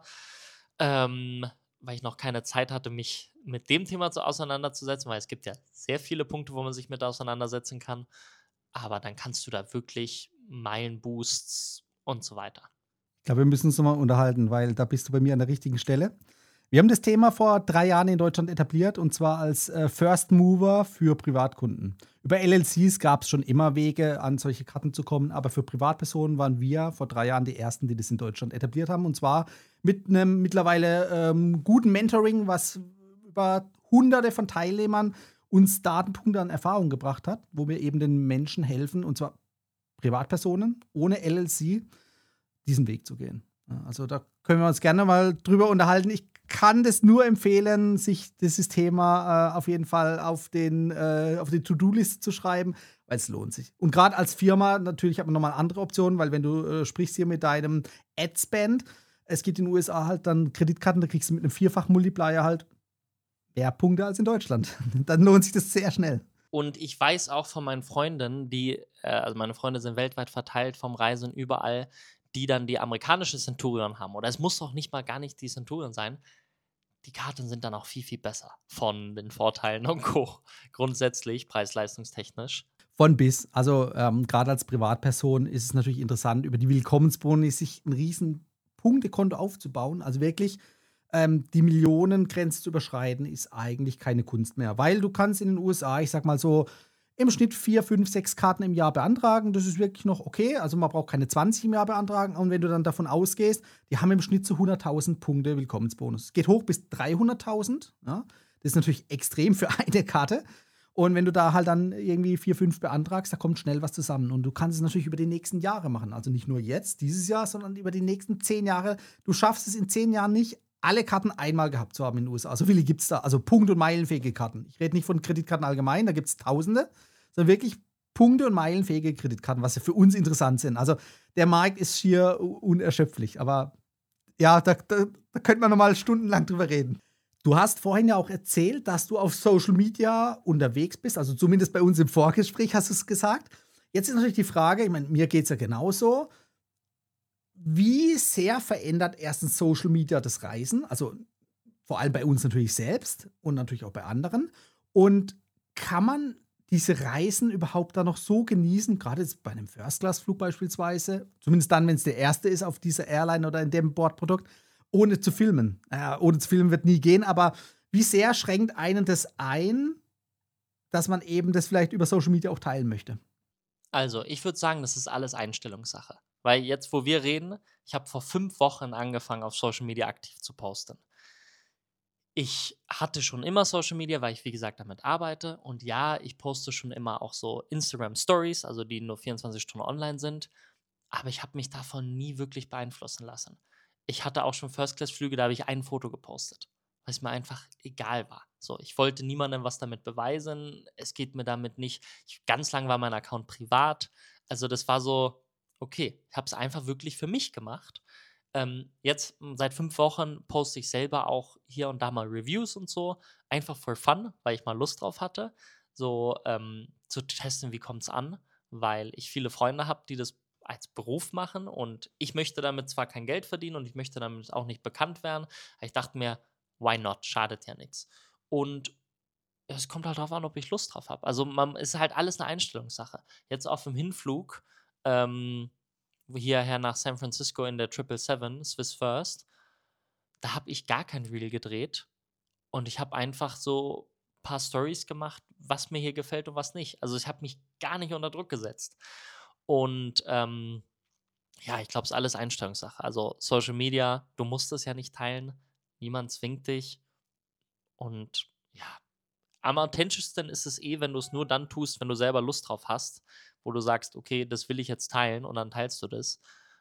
weil ich noch keine Zeit hatte, mich mit dem Thema auseinanderzusetzen, weil es gibt ja sehr viele Punkte, wo man sich mit auseinandersetzen kann. Aber dann kannst du da wirklich Meilenboosts und so weiter. Ich glaube, wir müssen uns nochmal unterhalten, weil da bist du bei mir an der richtigen Stelle. Wir haben das Thema vor 3 Jahren in Deutschland etabliert und zwar als First Mover für Privatkunden. Über LLCs gab es schon immer Wege, an solche Karten zu kommen, aber für Privatpersonen waren wir vor 3 Jahren die Ersten, die das in Deutschland etabliert haben. Und zwar mit einem mittlerweile guten Mentoring, was über Hunderte von Teilnehmern uns Datenpunkte an Erfahrung gebracht hat, wo wir eben den Menschen helfen, und zwar Privatpersonen ohne LLC, diesen Weg zu gehen. Also da können wir uns gerne mal drüber unterhalten. Ich kann das nur empfehlen, sich dieses Thema auf jeden Fall auf die To-Do-Liste zu schreiben, weil es lohnt sich. Und gerade als Firma natürlich hat man nochmal andere Optionen, weil wenn du sprichst hier mit deinem Ad-Spend, es gibt in den USA halt dann Kreditkarten, da kriegst du mit einem 4-fach-Multiplier halt mehr Punkte als in Deutschland. Dann lohnt sich das sehr schnell. Und ich weiß auch von meinen Freunden, also meine Freunde sind weltweit verteilt vom Reisen überall, die dann die amerikanische Centurion haben. Oder es muss doch gar nicht die Centurion sein. Die Karten sind dann auch viel, viel besser von den Vorteilen und Co. Grundsätzlich, preis-leistungstechnisch. Von bis. Also gerade als Privatperson ist es natürlich interessant, über die Willkommensboni sich ein riesen Punktekonto aufzubauen. Also wirklich die Millionengrenze zu überschreiten, ist eigentlich keine Kunst mehr. Weil du kannst in den USA, ich sag mal so, im Schnitt 4, 5, 6 Karten im Jahr beantragen. Das ist wirklich noch okay. Also man braucht keine 20 im Jahr beantragen. Und wenn du dann davon ausgehst, die haben im Schnitt so 100.000 Punkte Willkommensbonus. Es geht hoch bis 300.000. Ja? Das ist natürlich extrem für eine Karte. Und wenn du da halt dann irgendwie 4, 5 beantragst, da kommt schnell was zusammen. Und du kannst es natürlich über die nächsten Jahre machen. Also nicht nur jetzt, dieses Jahr, sondern über die nächsten 10 Jahre. Du schaffst es in 10 Jahren nicht, alle Karten einmal gehabt zu haben in den USA. So viele gibt es da. Also Punkt- und meilenfähige Karten. Ich rede nicht von Kreditkarten allgemein, da gibt es Tausende, sondern wirklich Punkte- und meilenfähige Kreditkarten, was ja für uns interessant sind. Also der Markt ist schier unerschöpflich. Aber ja, da könnte man noch mal stundenlang drüber reden. Du hast vorhin ja auch erzählt, dass du auf Social Media unterwegs bist, also zumindest bei uns im Vorgespräch hast du es gesagt. Jetzt ist natürlich die Frage, ich meine, mir geht es ja genauso, wie sehr verändert erstens Social Media das Reisen, also vor allem bei uns natürlich selbst und natürlich auch bei anderen, und kann man diese Reisen überhaupt da noch so genießen, gerade jetzt bei einem First-Class-Flug beispielsweise, zumindest dann, wenn es der erste ist auf dieser Airline oder in dem Bordprodukt, ohne zu filmen. Ohne zu filmen wird nie gehen, aber wie sehr schränkt einen das ein, dass man eben das vielleicht über Social Media auch teilen möchte? Also, ich würde sagen, das ist alles Einstellungssache. Weil jetzt, wo wir reden, ich habe vor 5 Wochen angefangen, auf Social Media aktiv zu posten. Ich hatte schon immer Social Media, weil ich, wie gesagt, damit arbeite. Und ja, ich poste schon immer auch so Instagram Stories, also die nur 24 Stunden online sind. Aber ich habe mich davon nie wirklich beeinflussen lassen. Ich hatte auch schon First-Class-Flüge, da habe ich ein Foto gepostet, weil es mir einfach egal war. So, ich wollte niemandem was damit beweisen. Es geht mir damit nicht. Ganz lang war mein Account privat. Also, das war so, okay, ich habe es einfach wirklich für mich gemacht. Jetzt seit 5 Wochen poste ich selber auch hier und da mal Reviews und so, einfach for fun, weil ich mal Lust drauf hatte, so zu testen, wie kommt es an, weil ich viele Freunde habe, die das als Beruf machen und ich möchte damit zwar kein Geld verdienen und ich möchte damit auch nicht bekannt werden, aber ich dachte mir, why not? Schadet ja nichts. Und es kommt halt darauf an, ob ich Lust drauf habe. Also ist halt alles eine Einstellungssache. Jetzt auf dem Hinflug, hierher nach San Francisco in der 777 Swiss First, da habe ich gar kein Reel gedreht und ich habe einfach so ein paar Stories gemacht, was mir hier gefällt und was nicht. Also ich habe mich gar nicht unter Druck gesetzt. Und ja, ich glaube, es ist alles Einstellungssache. Also Social Media, du musst es ja nicht teilen, niemand zwingt dich. Und ja, am authentischsten ist es wenn du es nur dann tust, wenn du selber Lust drauf hast, wo du sagst, okay, das will ich jetzt teilen und dann teilst du das.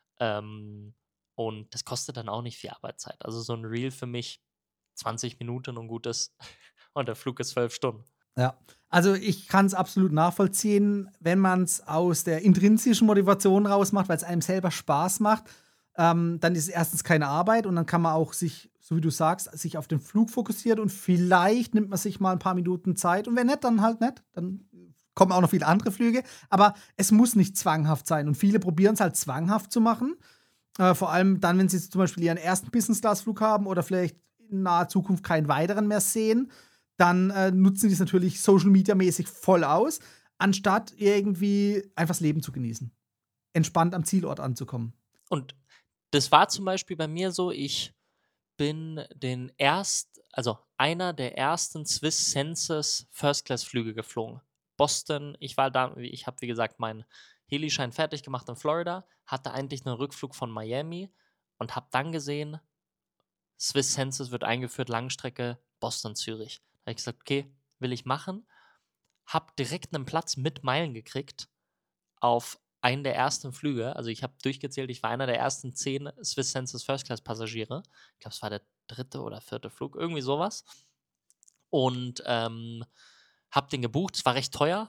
Und das kostet dann auch nicht viel Arbeitszeit. Also so ein Reel für mich 20 Minuten und gut ist. Und der Flug ist 12 Stunden. Ja, also ich kann es absolut nachvollziehen, wenn man es aus der intrinsischen Motivation rausmacht, weil es einem selber Spaß macht, dann ist es erstens keine Arbeit und dann kann man auch sich, so wie du sagst, sich auf den Flug fokussieren und vielleicht nimmt man sich mal ein paar Minuten Zeit und wenn nicht, dann halt nicht. Dann kommen auch noch viele andere Flüge, aber es muss nicht zwanghaft sein und viele probieren es halt zwanghaft zu machen, vor allem dann, wenn sie zum Beispiel ihren ersten Business-Class-Flug haben oder vielleicht in naher Zukunft keinen weiteren mehr sehen, dann nutzen die es natürlich Social-Media-mäßig voll aus, anstatt irgendwie einfach das Leben zu genießen. Entspannt am Zielort anzukommen. Und das war zum Beispiel bei mir so, ich bin also einer der ersten Swiss Senses First-Class-Flüge geflogen. Boston, ich habe, wie gesagt, meinen Helischein fertig gemacht in Florida, hatte eigentlich einen Rückflug von Miami und habe dann gesehen, Swiss Senses wird eingeführt, Langstrecke Boston-Zürich. Da habe ich gesagt, okay, will ich machen. Habe direkt einen Platz mit Meilen gekriegt auf einen der ersten Flüge. Also ich habe durchgezählt, ich war einer der ersten 10 Swiss Senses First-Class-Passagiere. Ich glaube, es war der 3. oder 4. Flug, irgendwie sowas. Und habe den gebucht. Es war recht teuer,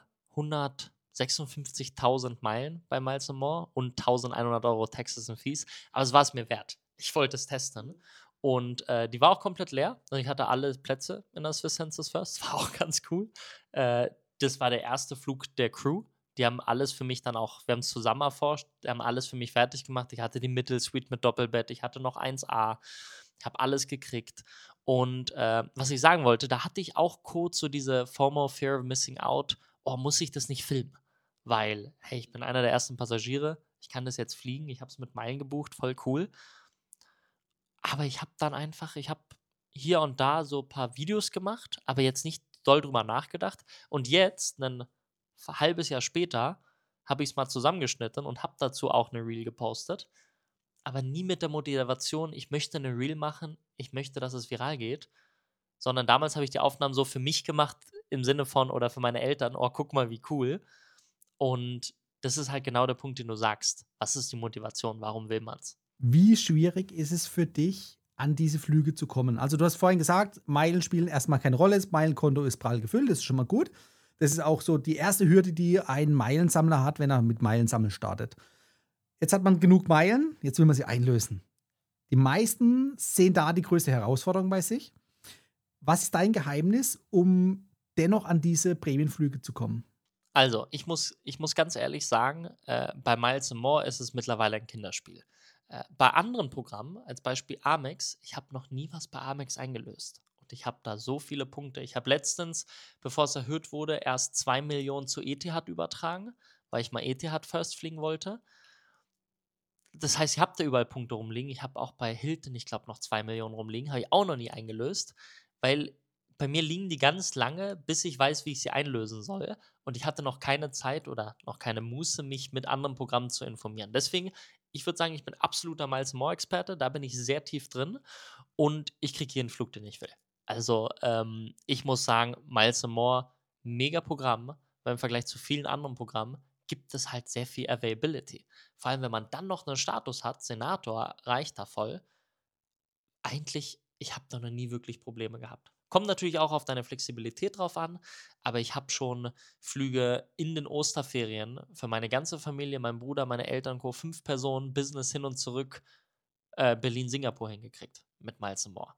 156.000 Meilen bei Miles & More und 1.100 Euro Taxes und Fees. Aber es war es mir wert. Ich wollte es testen. Und die war auch komplett leer. Also ich hatte alle Plätze in der Swiss Senses First. Das war auch ganz cool. Das war der erste Flug der Crew. Die haben alles für mich dann auch, wir haben es zusammen erforscht, die haben alles für mich fertig gemacht. Ich hatte die Mittelsuite mit Doppelbett, ich hatte noch 1A, ich habe alles gekriegt. Und was ich sagen wollte, da hatte ich auch kurz so diese FOMO, Fear of Missing Out, oh, muss ich das nicht filmen? Weil, hey, ich bin einer der ersten Passagiere, ich kann das jetzt fliegen, ich habe es mit Meilen gebucht, voll cool. Aber ich habe hier und da so ein paar Videos gemacht, aber jetzt nicht doll drüber nachgedacht. Und jetzt, ein halbes Jahr später, habe ich es mal zusammengeschnitten und habe dazu auch eine Reel gepostet. Aber nie mit der Motivation, ich möchte eine Reel machen, ich möchte, dass es viral geht. Sondern damals habe ich die Aufnahmen so für mich gemacht, im Sinne von, oder für meine Eltern, oh, guck mal, wie cool. Und das ist halt genau der Punkt, den du sagst. Was ist die Motivation? Warum will man's? Wie schwierig ist es für dich, an diese Flüge zu kommen? Also du hast vorhin gesagt, Meilen spielen erstmal keine Rolle, das Meilenkonto ist prall gefüllt, das ist schon mal gut. Das ist auch so die erste Hürde, die ein Meilensammler hat, wenn er mit Meilensammeln startet. Jetzt hat man genug Meilen, jetzt will man sie einlösen. Die meisten sehen da die größte Herausforderung bei sich. Was ist dein Geheimnis, um dennoch an diese Prämienflüge zu kommen? Also, ich muss ganz ehrlich sagen, bei Miles & More ist es mittlerweile ein Kinderspiel. Bei anderen Programmen, als Beispiel Amex, ich habe noch nie was bei Amex eingelöst. Und ich habe da so viele Punkte. Ich habe letztens, bevor es erhöht wurde, erst 2 Millionen zu Etihad übertragen, weil ich mal Etihad First fliegen wollte. Das heißt, ich habe da überall Punkte rumliegen. Ich habe auch bei Hilton, ich glaube, noch 2 Millionen rumliegen. Habe ich auch noch nie eingelöst, weil bei mir liegen die ganz lange, bis ich weiß, wie ich sie einlösen soll. Und ich hatte noch keine Zeit oder noch keine Muße, mich mit anderen Programmen zu informieren. Deswegen, ich würde sagen, ich bin absoluter Miles & More-Experte. Da bin ich sehr tief drin. Und ich kriege jeden Flug, den ich will. Also, ich muss sagen, Miles & More, mega Programm, weil im Vergleich zu vielen anderen Programmen gibt es halt sehr viel Availability. Vor allem, wenn man dann noch einen Status hat, Senator reicht da voll. Eigentlich, ich habe da noch nie wirklich Probleme gehabt. Kommt natürlich auch auf deine Flexibilität drauf an, aber ich habe schon Flüge in den Osterferien für meine ganze Familie, meinen Bruder, meine Eltern, Co. 5 Personen, Business hin und zurück, Berlin, Singapur hingekriegt mit Miles & More.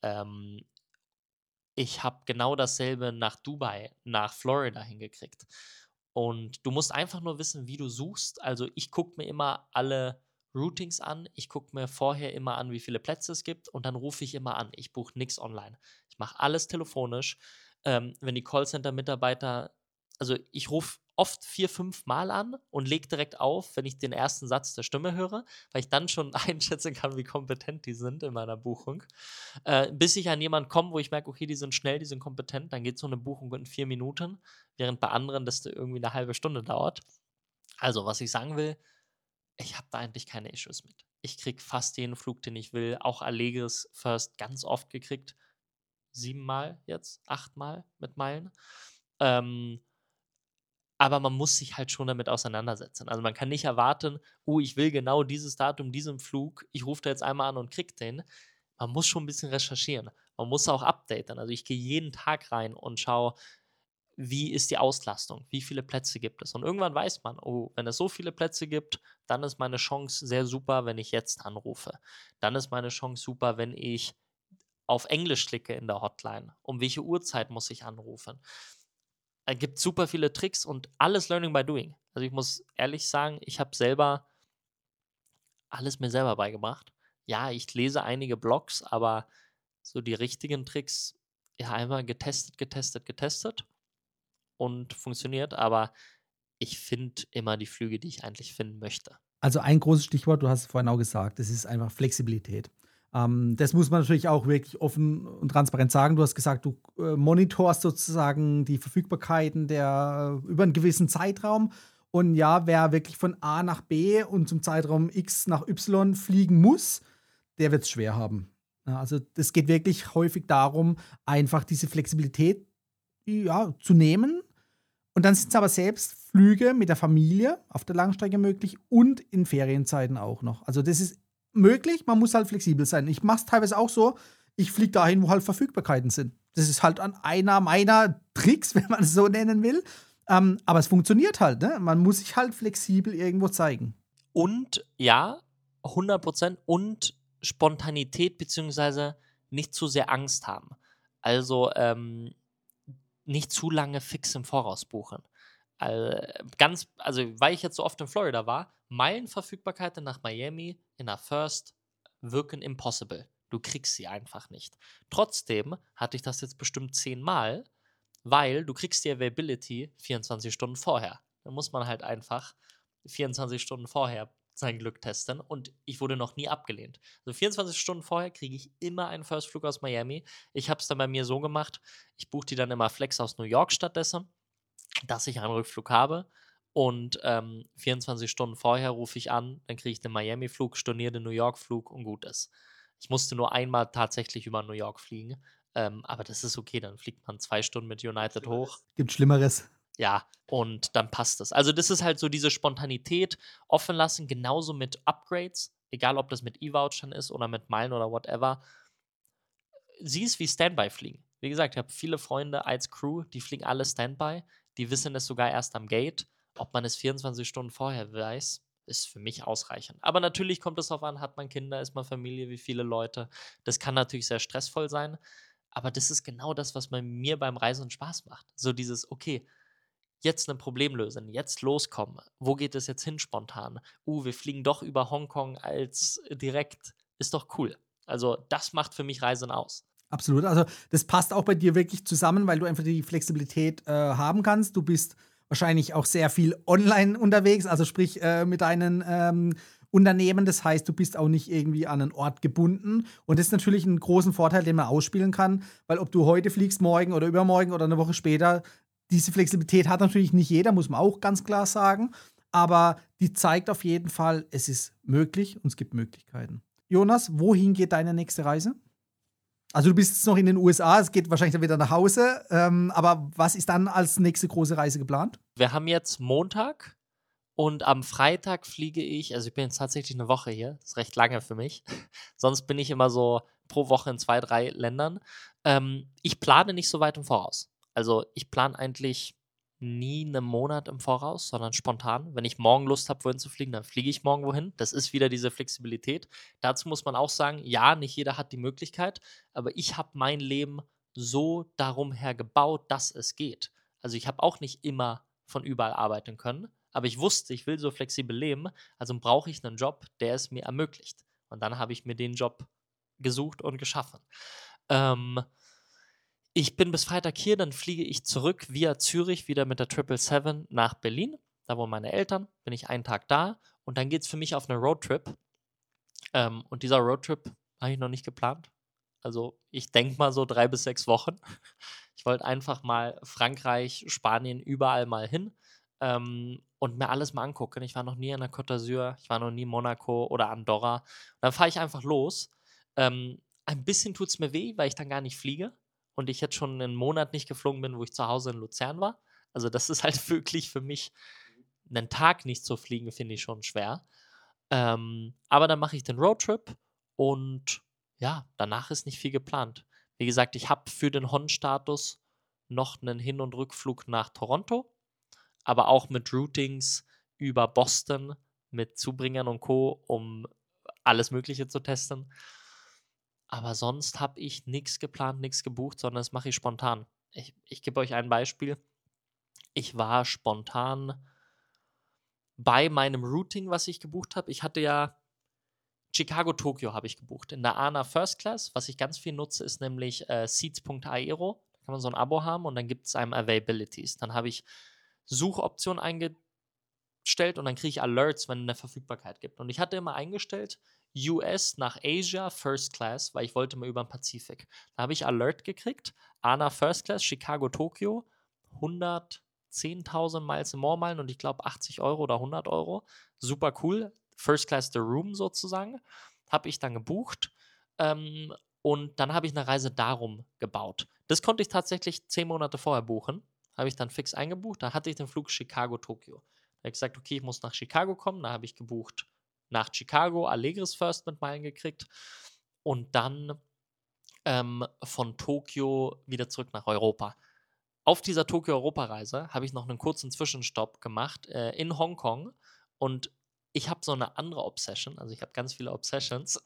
Ich habe genau dasselbe nach Dubai, nach Florida hingekriegt. Und du musst einfach nur wissen, wie du suchst. Also ich gucke mir immer alle Routings an. Ich gucke mir vorher immer an, wie viele Plätze es gibt. Und dann rufe ich immer an. Ich buche nichts online. Ich mache alles telefonisch. Wenn die Callcenter-Mitarbeiter, also ich rufe oft 4, 5 Mal an und lege direkt auf, wenn ich den ersten Satz der Stimme höre, weil ich dann schon einschätzen kann, wie kompetent die sind in meiner Buchung. Bis ich an jemanden komme, wo ich merke, okay, die sind schnell, die sind kompetent, dann geht so eine Buchung in 4 Minuten, während bei anderen das irgendwie eine halbe Stunde dauert. Also, was ich sagen will, ich habe da eigentlich keine Issues mit. Ich kriege fast jeden Flug, den ich will, auch Allegris First ganz oft gekriegt. 7 Mal jetzt, 8 Mal mit Meilen. Aber man muss sich halt schon damit auseinandersetzen. Also man kann nicht erwarten, ich will genau dieses Datum, diesen Flug, ich rufe da jetzt einmal an und krieg den. Man muss schon ein bisschen recherchieren. Man muss auch updaten. Also ich gehe jeden Tag rein und schaue, wie ist die Auslastung, wie viele Plätze gibt es. Und irgendwann weiß man, wenn es so viele Plätze gibt, dann ist meine Chance sehr super, wenn ich jetzt anrufe. Dann ist meine Chance super, wenn ich auf Englisch klicke in der Hotline. Um welche Uhrzeit muss ich anrufen? Es gibt super viele Tricks und alles Learning by Doing. Also ich muss ehrlich sagen, ich habe selber alles mir selber beigebracht. Ja, ich lese einige Blogs, aber so die richtigen Tricks, ja, einmal getestet und funktioniert, aber ich finde immer die Flüge, die ich eigentlich finden möchte. Also ein großes Stichwort, du hast es vorhin auch gesagt, das ist einfach Flexibilität. Das muss man natürlich auch wirklich offen und transparent sagen. Du hast gesagt, du monitorst sozusagen die Verfügbarkeiten über einen gewissen Zeitraum. Und ja, wer wirklich von A nach B und zum Zeitraum X nach Y fliegen muss, der wird es schwer haben. Ja, also das geht wirklich häufig darum, einfach diese Flexibilität zu nehmen. Und dann sind es aber selbst Flüge mit der Familie auf der Langstrecke möglich und in Ferienzeiten auch noch. Also das ist möglich, man muss halt flexibel sein. Ich mache es teilweise auch so, ich fliege dahin, wo halt Verfügbarkeiten sind. Das ist halt einer meiner Tricks, wenn man es so nennen will. Aber es funktioniert halt, ne? Man muss sich halt flexibel irgendwo zeigen. Und ja, 100% und Spontanität beziehungsweise nicht zu sehr Angst haben. Also nicht zu lange fix im Voraus buchen. Weil ich jetzt so oft in Florida war, Meilenverfügbarkeiten nach Miami in der First wirken impossible. Du kriegst sie einfach nicht. Trotzdem hatte ich das jetzt bestimmt 10 Mal, weil du kriegst die Availability 24 Stunden vorher. Da muss man halt einfach 24 Stunden vorher sein Glück testen und ich wurde noch nie abgelehnt. Also 24 Stunden vorher kriege ich immer einen Firstflug aus Miami. Ich habe es dann bei mir so gemacht, ich buche die dann immer Flex aus New York stattdessen, dass ich einen Rückflug habe und 24 Stunden vorher rufe ich an, dann kriege ich den Miami-Flug, storniere den New York-Flug und gut ist. Ich musste nur einmal tatsächlich über New York fliegen, Aber das ist okay, dann fliegt man 2 Stunden mit United hoch. Gibt Schlimmeres. Ja, und dann passt es. Also das ist halt so diese Spontanität offen lassen, genauso mit Upgrades, egal ob das mit E-Vouchern ist oder mit Meilen oder whatever. Sieh es wie Standby-Fliegen. Wie gesagt, ich habe viele Freunde als Crew, die fliegen alle Standby. Die wissen es sogar erst am Gate. Ob man es 24 Stunden vorher weiß, ist für mich ausreichend. Aber natürlich kommt es darauf an, hat man Kinder, ist man Familie, wie viele Leute. Das kann natürlich sehr stressvoll sein. Aber das ist genau das, was mir beim Reisen Spaß macht. So dieses, okay, jetzt ein Problem lösen, jetzt loskommen. Wo geht es jetzt hin spontan? Wir fliegen doch über Hongkong als direkt. Ist doch cool. Also das macht für mich Reisen aus. Absolut. Also das passt auch bei dir wirklich zusammen, weil du einfach die Flexibilität haben kannst. Du bist wahrscheinlich auch sehr viel online unterwegs, also sprich mit deinen Unternehmen. Das heißt, du bist auch nicht irgendwie an einen Ort gebunden. Und das ist natürlich einen großen Vorteil, den man ausspielen kann, weil ob du heute fliegst, morgen oder übermorgen oder eine Woche später, diese Flexibilität hat natürlich nicht jeder, muss man auch ganz klar sagen. Aber die zeigt auf jeden Fall, es ist möglich und es gibt Möglichkeiten. Jonas, wohin geht deine nächste Reise? Also du bist jetzt noch in den USA, es geht wahrscheinlich dann wieder nach Hause. Aber was ist dann als nächste große Reise geplant? Wir haben jetzt Montag und am Freitag fliege ich, also ich bin jetzt tatsächlich eine Woche hier, das ist recht lange für mich. Sonst bin ich immer so pro Woche in 2, 3 Ländern. Ich plane nicht so weit im Voraus. Also ich plane eigentlich nie einen Monat im Voraus, sondern spontan. Wenn ich morgen Lust habe, wohin zu fliegen, dann fliege ich morgen wohin. Das ist wieder diese Flexibilität. Dazu muss man auch sagen, ja, nicht jeder hat die Möglichkeit, aber ich habe mein Leben so darum her gebaut, dass es geht. Also ich habe auch nicht immer von überall arbeiten können, aber ich wusste, ich will so flexibel leben, also brauche ich einen Job, der es mir ermöglicht. Und dann habe ich mir den Job gesucht und geschaffen. Ich bin bis Freitag hier, dann fliege ich zurück via Zürich wieder mit der 777 nach Berlin. Da wohnen meine Eltern, bin ich einen Tag da und dann geht es für mich auf einen Roadtrip. Und dieser Roadtrip habe ich noch nicht geplant. Also ich denke mal so 3 bis 6 Wochen. Ich wollte einfach mal Frankreich, Spanien, überall mal hin und mir alles mal angucken. Ich war noch nie an der Côte d'Azur, ich war noch nie in Monaco oder Andorra. Und dann fahre ich einfach los. Ein bisschen tut es mir weh, weil ich dann gar nicht fliege und ich jetzt schon einen Monat nicht geflogen bin, wo ich zu Hause in Luzern war. Also das ist halt wirklich für mich, einen Tag nicht zu fliegen, finde ich schon schwer. Aber dann mache ich den Roadtrip und ja, danach ist nicht viel geplant. Wie gesagt, ich habe für den Hon-Status noch einen Hin- und Rückflug nach Toronto, aber auch mit Routings über Boston, mit Zubringern und Co., um alles Mögliche zu testen. Aber sonst habe ich nichts geplant, nichts gebucht, sondern das mache ich spontan. Ich gebe euch ein Beispiel. Ich war spontan bei meinem Routing, was ich gebucht habe. Ich hatte ja Chicago-Tokio habe ich gebucht. In der ANA First Class. Was ich ganz viel nutze, ist nämlich Seats.aero. Da kann man so ein Abo haben und dann gibt es einem Availabilities. Dann habe ich Suchoptionen eingestellt und dann kriege ich Alerts, wenn es eine Verfügbarkeit gibt. Und ich hatte immer eingestellt, US nach Asia First Class, weil ich wollte mal über den Pazifik. Da habe ich Alert gekriegt. ANA First Class, Chicago-Tokio, 110.000 Miles more Meilen und ich glaube 80 Euro oder 100 Euro. Super cool. First Class the Room sozusagen. Habe ich dann gebucht. Und dann habe ich eine Reise darum gebaut. Das konnte ich tatsächlich 10 Monate vorher buchen. Habe ich dann fix eingebucht. Da hatte ich den Flug Chicago-Tokio. Da habe ich gesagt, okay, ich muss nach Chicago kommen. Da habe ich gebucht nach Chicago, Allegris First mit Meilen gekriegt. Und dann von Tokio wieder zurück nach Europa. Auf dieser Tokio-Europa-Reise habe ich noch einen kurzen Zwischenstopp gemacht in Hongkong. Und ich habe so eine andere Obsession. Also ich habe ganz viele Obsessions.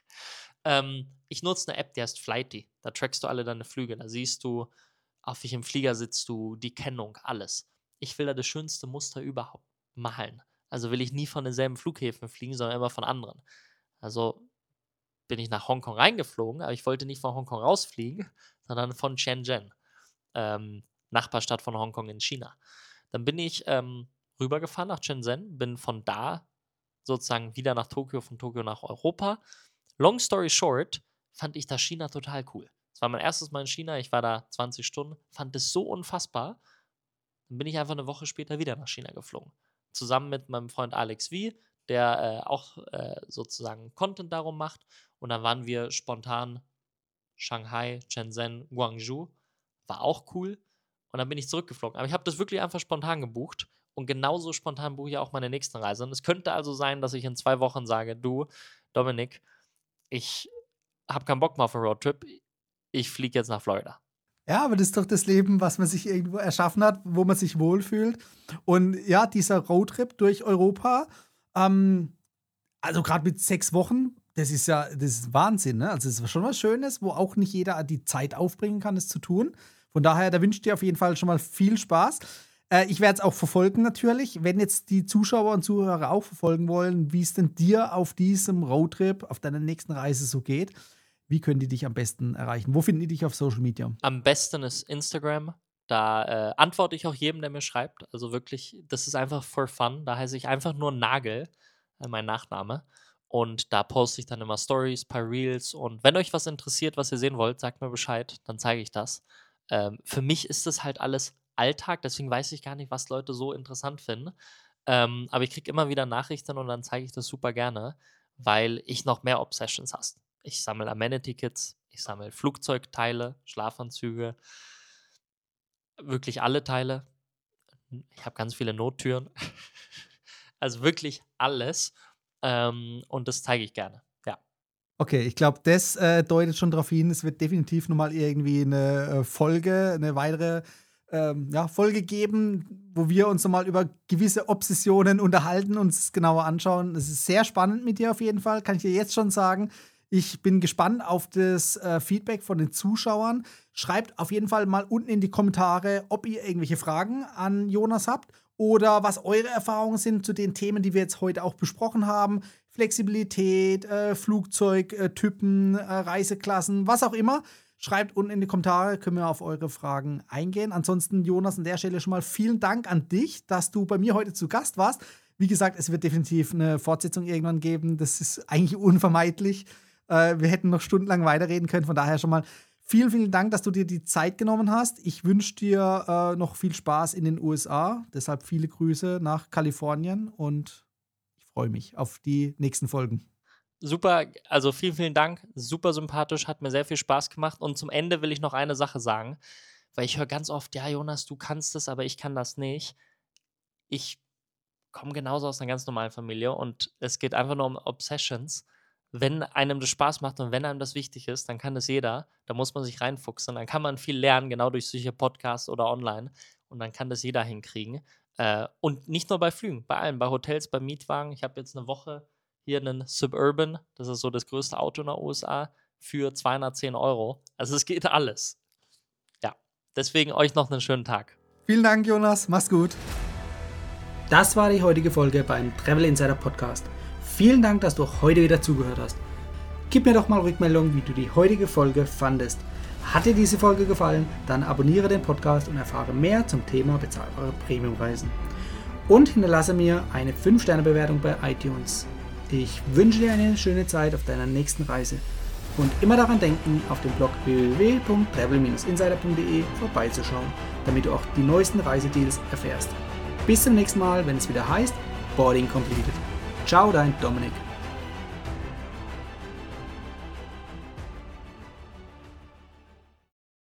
Ich nutze eine App, die heißt Flighty. Da trackst du alle deine Flüge. Da siehst du, auf welchem Flieger sitzt du, die Kennung, alles. Ich will da das schönste Muster überhaupt malen. Also will ich nie von denselben Flughäfen fliegen, sondern immer von anderen. Also bin ich nach Hongkong reingeflogen, aber ich wollte nicht von Hongkong rausfliegen, sondern von Shenzhen, Nachbarstadt von Hongkong in China. Dann bin ich rübergefahren nach Shenzhen, bin von da sozusagen wieder nach Tokio, von Tokio nach Europa. Long story short, fand ich da China total cool. Es war mein erstes Mal in China, ich war da 20 Stunden, fand es so unfassbar. Dann bin ich einfach eine Woche später wieder nach China geflogen. Zusammen mit meinem Freund Alex V., der auch sozusagen Content darum macht. Und dann waren wir spontan Shanghai, Shenzhen, Guangzhou. War auch cool. Und dann bin ich zurückgeflogen. Aber ich habe das wirklich einfach spontan gebucht. Und genauso spontan buche ich auch meine nächsten Reise. Und es könnte also sein, dass ich in 2 Wochen sage, du, Dominik, ich habe keinen Bock mehr auf einen Roadtrip. Ich fliege jetzt nach Florida. Ja, aber das ist doch das Leben, was man sich irgendwo erschaffen hat, wo man sich wohlfühlt. Und ja, dieser Roadtrip durch Europa, also gerade mit 6 Wochen, das ist Wahnsinn, ne? Also es ist schon was Schönes, wo auch nicht jeder die Zeit aufbringen kann, es zu tun. Von daher, da wünsche ich dir auf jeden Fall schon mal viel Spaß. Ich werde es auch verfolgen natürlich, wenn jetzt die Zuschauer und Zuhörer auch verfolgen wollen, wie es denn dir auf diesem Roadtrip, auf deiner nächsten Reise so geht. Wie können die dich am besten erreichen? Wo finden die dich auf Social Media? Am besten ist Instagram. Da antworte ich auch jedem, der mir schreibt. Also wirklich, das ist einfach for fun. Da heiße ich einfach nur Nagel, mein Nachname. Und da poste ich dann immer Stories, ein paar Reels. Und wenn euch was interessiert, was ihr sehen wollt, sagt mir Bescheid, dann zeige ich das. Für mich ist das halt alles Alltag, deswegen weiß ich gar nicht, was Leute so interessant finden. Aber ich kriege immer wieder Nachrichten und dann zeige ich das super gerne, weil ich noch mehr Obsessions habe. Ich sammle Amenity-Kits, ich sammle Flugzeugteile, Schlafanzüge, wirklich alle Teile. Ich habe ganz viele Nottüren. Also wirklich alles. Und das zeige ich gerne, ja. Okay, ich glaube, das deutet schon darauf hin, es wird definitiv nochmal irgendwie eine weitere Folge geben, wo wir uns nochmal über gewisse Obsessionen unterhalten und es genauer anschauen. Es ist sehr spannend mit dir auf jeden Fall, kann ich dir jetzt schon sagen. Ich bin gespannt auf das Feedback von den Zuschauern. Schreibt auf jeden Fall mal unten in die Kommentare, ob ihr irgendwelche Fragen an Jonas habt oder was eure Erfahrungen sind zu den Themen, die wir jetzt heute auch besprochen haben. Flexibilität, Flugzeugtypen, Reiseklassen, was auch immer. Schreibt unten in die Kommentare, können wir auf eure Fragen eingehen. Ansonsten, Jonas, an der Stelle schon mal vielen Dank an dich, dass du bei mir heute zu Gast warst. Wie gesagt, es wird definitiv eine Fortsetzung irgendwann geben. Das ist eigentlich unvermeidlich. Wir hätten noch stundenlang weiterreden können. Von daher schon mal vielen, vielen Dank, dass du dir die Zeit genommen hast. Ich wünsche dir noch viel Spaß in den USA. Deshalb viele Grüße nach Kalifornien und ich freue mich auf die nächsten Folgen. Super, also vielen, vielen Dank. Super sympathisch, hat mir sehr viel Spaß gemacht. Und zum Ende will ich noch eine Sache sagen, weil ich höre ganz oft, ja, Jonas, du kannst das, aber ich kann das nicht. Ich komme genauso aus einer ganz normalen Familie und es geht einfach nur um Obsessions. Wenn einem das Spaß macht und wenn einem das wichtig ist, dann kann das jeder. Da muss man sich reinfuchsen. Dann kann man viel lernen, genau durch solche Podcasts oder online. Und dann kann das jeder hinkriegen. Und nicht nur bei Flügen, bei allem, bei Hotels, bei Mietwagen. Ich habe jetzt eine Woche hier einen Suburban, das ist so das größte Auto in den USA, für 210 €. Also es geht alles. Ja, deswegen euch noch einen schönen Tag. Vielen Dank, Jonas. Mach's gut. Das war die heutige Folge beim Travel Insider Podcast. Vielen Dank, dass du auch heute wieder zugehört hast. Gib mir doch mal Rückmeldung, wie du die heutige Folge fandest. Hat dir diese Folge gefallen, dann abonniere den Podcast und erfahre mehr zum Thema bezahlbare Premiumreisen. Und hinterlasse mir eine 5-Sterne-Bewertung bei iTunes. Ich wünsche dir eine schöne Zeit auf deiner nächsten Reise. Und immer daran denken, auf dem Blog www.travel-insider.de vorbeizuschauen, damit du auch die neuesten Reisedeals erfährst. Bis zum nächsten Mal, wenn es wieder heißt Boarding Completed. Ciao, dein Dominik.